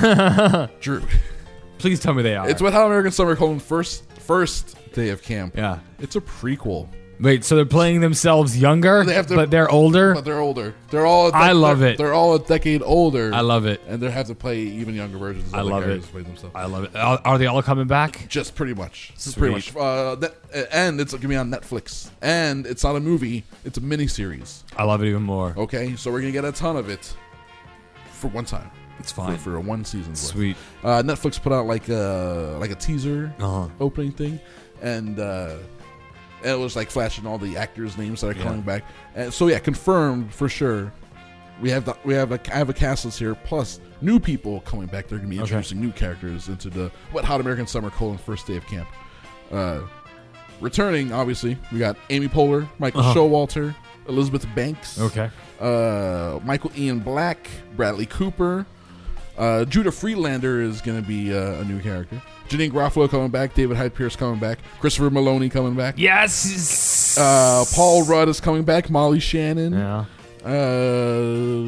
Drew. Please tell me they are. It's Wet Hot American Summer, colon, first, first Day of Camp. Yeah. It's a prequel. Wait, so they're playing themselves younger, They have to- but they're older? But they're older. They're all. A I love they're, it. They're all a decade older. I love it. And they have to play even younger versions. Of I the love characters it. Play themselves. I love it. Are, are they all coming back? Just pretty much. Just Sweet. pretty much. Uh, that, and it's gonna be on Netflix. And it's not a movie. It's a miniseries. I love it even more. Okay, so we're gonna get a ton of it for one time. It's fine. for, for a one season. Sweet. Uh, Netflix put out like a like a teaser Uh-huh. opening thing, and. Uh, And it was like flashing all the actors' names that are Yeah. coming back. And so yeah, confirmed for sure. We have the we have a I have a cast list here plus new people coming back. They're going to be Okay. introducing new characters into the Wet Hot American Summer colon first day of camp. Uh, returning, obviously, we got Amy Poehler, Michael Uh-huh. Showalter, Elizabeth Banks, Okay. uh, Michael Ian Black, Bradley Cooper, uh, Judah Friedlander is going to be uh, a new character. Janine Garofalo coming back, David Hyde Pierce coming back, Christopher Maloney coming back. Yes. Uh, Paul Rudd is coming back, Molly Shannon. Yeah. Uh,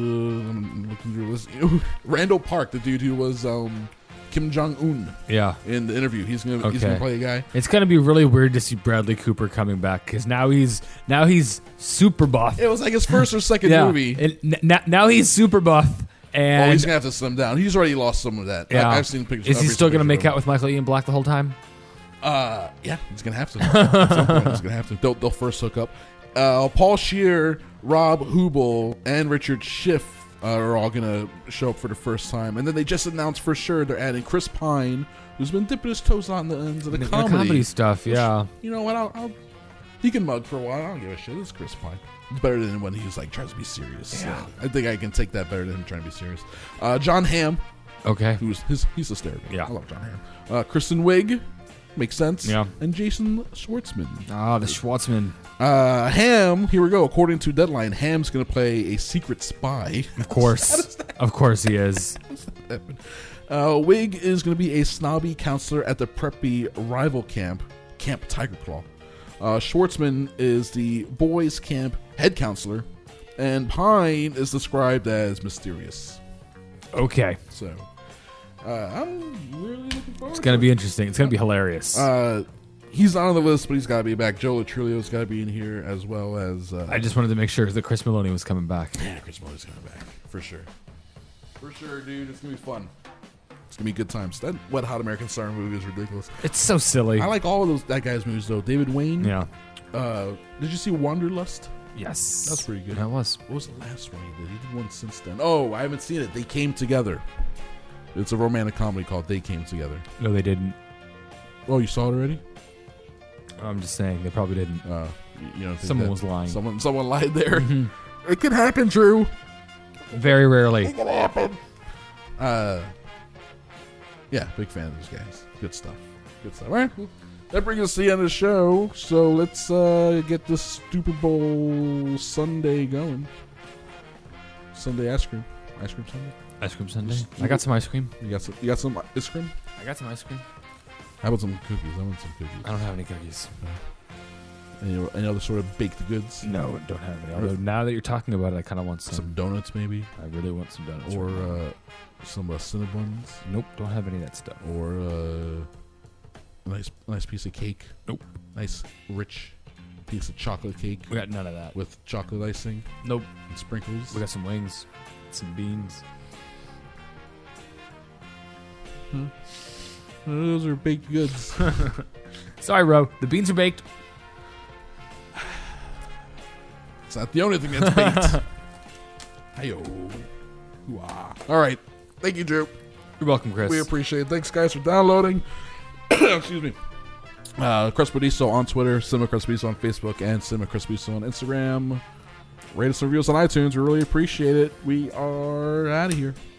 I'm looking through this. Randall Park, the dude who was um, Kim Jong Un. Yeah. In the interview, he's gonna Okay. he's gonna play a guy. It's gonna be really weird to see Bradley Cooper coming back because now he's now he's super buff. It was like his first or second Yeah. movie. And n- now, now he's super buff, and Oh, he's gonna have to slim down. He's already lost some of that. yeah. I, I've seen pictures. Is I've he seen still gonna pictures make of him. out with Michael Ian Black the whole time? Uh, yeah, he's gonna have to. At some point, he's gonna have to. They'll, they'll first hook up. Uh, Paul Scheer, Rob Hubel, and Richard Schiff uh, are all gonna show up for the first time, and then they just announced for sure they're adding Chris Pine, who's been dipping his toes on the ends of the, The- the comedy. comedy stuff, Which, yeah. you know what? I'll, I'll he can mug for a while. I don't give a shit. It's Chris Pine. It's better than when he's like tries to be serious. Yeah. I think I can take that better than him trying to be serious. Uh, John Hamm. Okay. Who's his? He's hysterical. Yeah. I love John Hamm. Uh, Kristen Wiig. Makes sense. Yeah. And Jason Schwartzman. Ah, the Schwartzman. Uh, Ham, here we go. According to Deadline, Ham's going to play a secret spy. Of course. Of course he is. Uh, Wig is going to be a snobby counselor at the preppy rival camp, Camp Tiger Claw. Uh, Schwartzman is the boys' camp head counselor. And Pine is described as mysterious. Okay. So, uh, I'm really looking forward It's gonna to be it. interesting. It's gonna be hilarious. Uh, he's not on the list, but he's got to be back. Joe Latrilio's got to be in here as well as. Uh, I just wanted to make sure that Chris Maloney was coming back. Yeah, Chris Maloney's coming back for sure. For sure, dude. It's gonna be fun. It's gonna be good times. That Wet Hot American Summer movie is ridiculous. It's so silly. I like all of those that guy's movies though. David Wayne. Yeah. Uh, did you see Wanderlust? Yes. That's pretty good. That was. What was the last one he did? He did one since then. Oh, I haven't seen it. They Came Together. It's a romantic comedy called They Came Together. No, they didn't. Oh, you saw it already? I'm just saying they probably didn't. Uh, you know, Someone was lying. Someone, someone lied there. Mhm. It could happen, Drew. Very rarely. It could happen. Uh, yeah, big fan of those guys. Good stuff. Good stuff. All right, well, that brings us to the end of the show. So let's uh, get this Super Bowl Sunday going. Sunday ice cream. Ice cream Sunday. Ice cream Sunday. I got some ice cream. You got some. You got some ice cream. I got some ice cream. How about some cookies? I want some cookies. I don't have any cookies. Any, any other sort of baked goods? No, don't have any. Although now that you're talking about it, I kind of want some. Some donuts, maybe. I really want some donuts. Or right now. uh, some uh, Cinnabons. Nope, don't have any of that stuff. Or uh, a nice, nice piece of cake. Nope. Nice, rich piece of chocolate cake. We got none of that. With chocolate icing. Nope. And sprinkles. We got some wings, some beans. Hmm. Those are baked goods. Sorry, Ro. The beans are baked. It's not the only thing that's baked. Hi-yo. Hoo-ah. All right. Thank you, Drew. You're welcome, Chris. We appreciate it. Thanks, guys, for downloading. Excuse me. Uh, Crespediso on Twitter, Cinema Crespediso on Facebook, and Cinema Crespediso on Instagram. Rate us and review us on iTunes. We really appreciate it. We are out of here.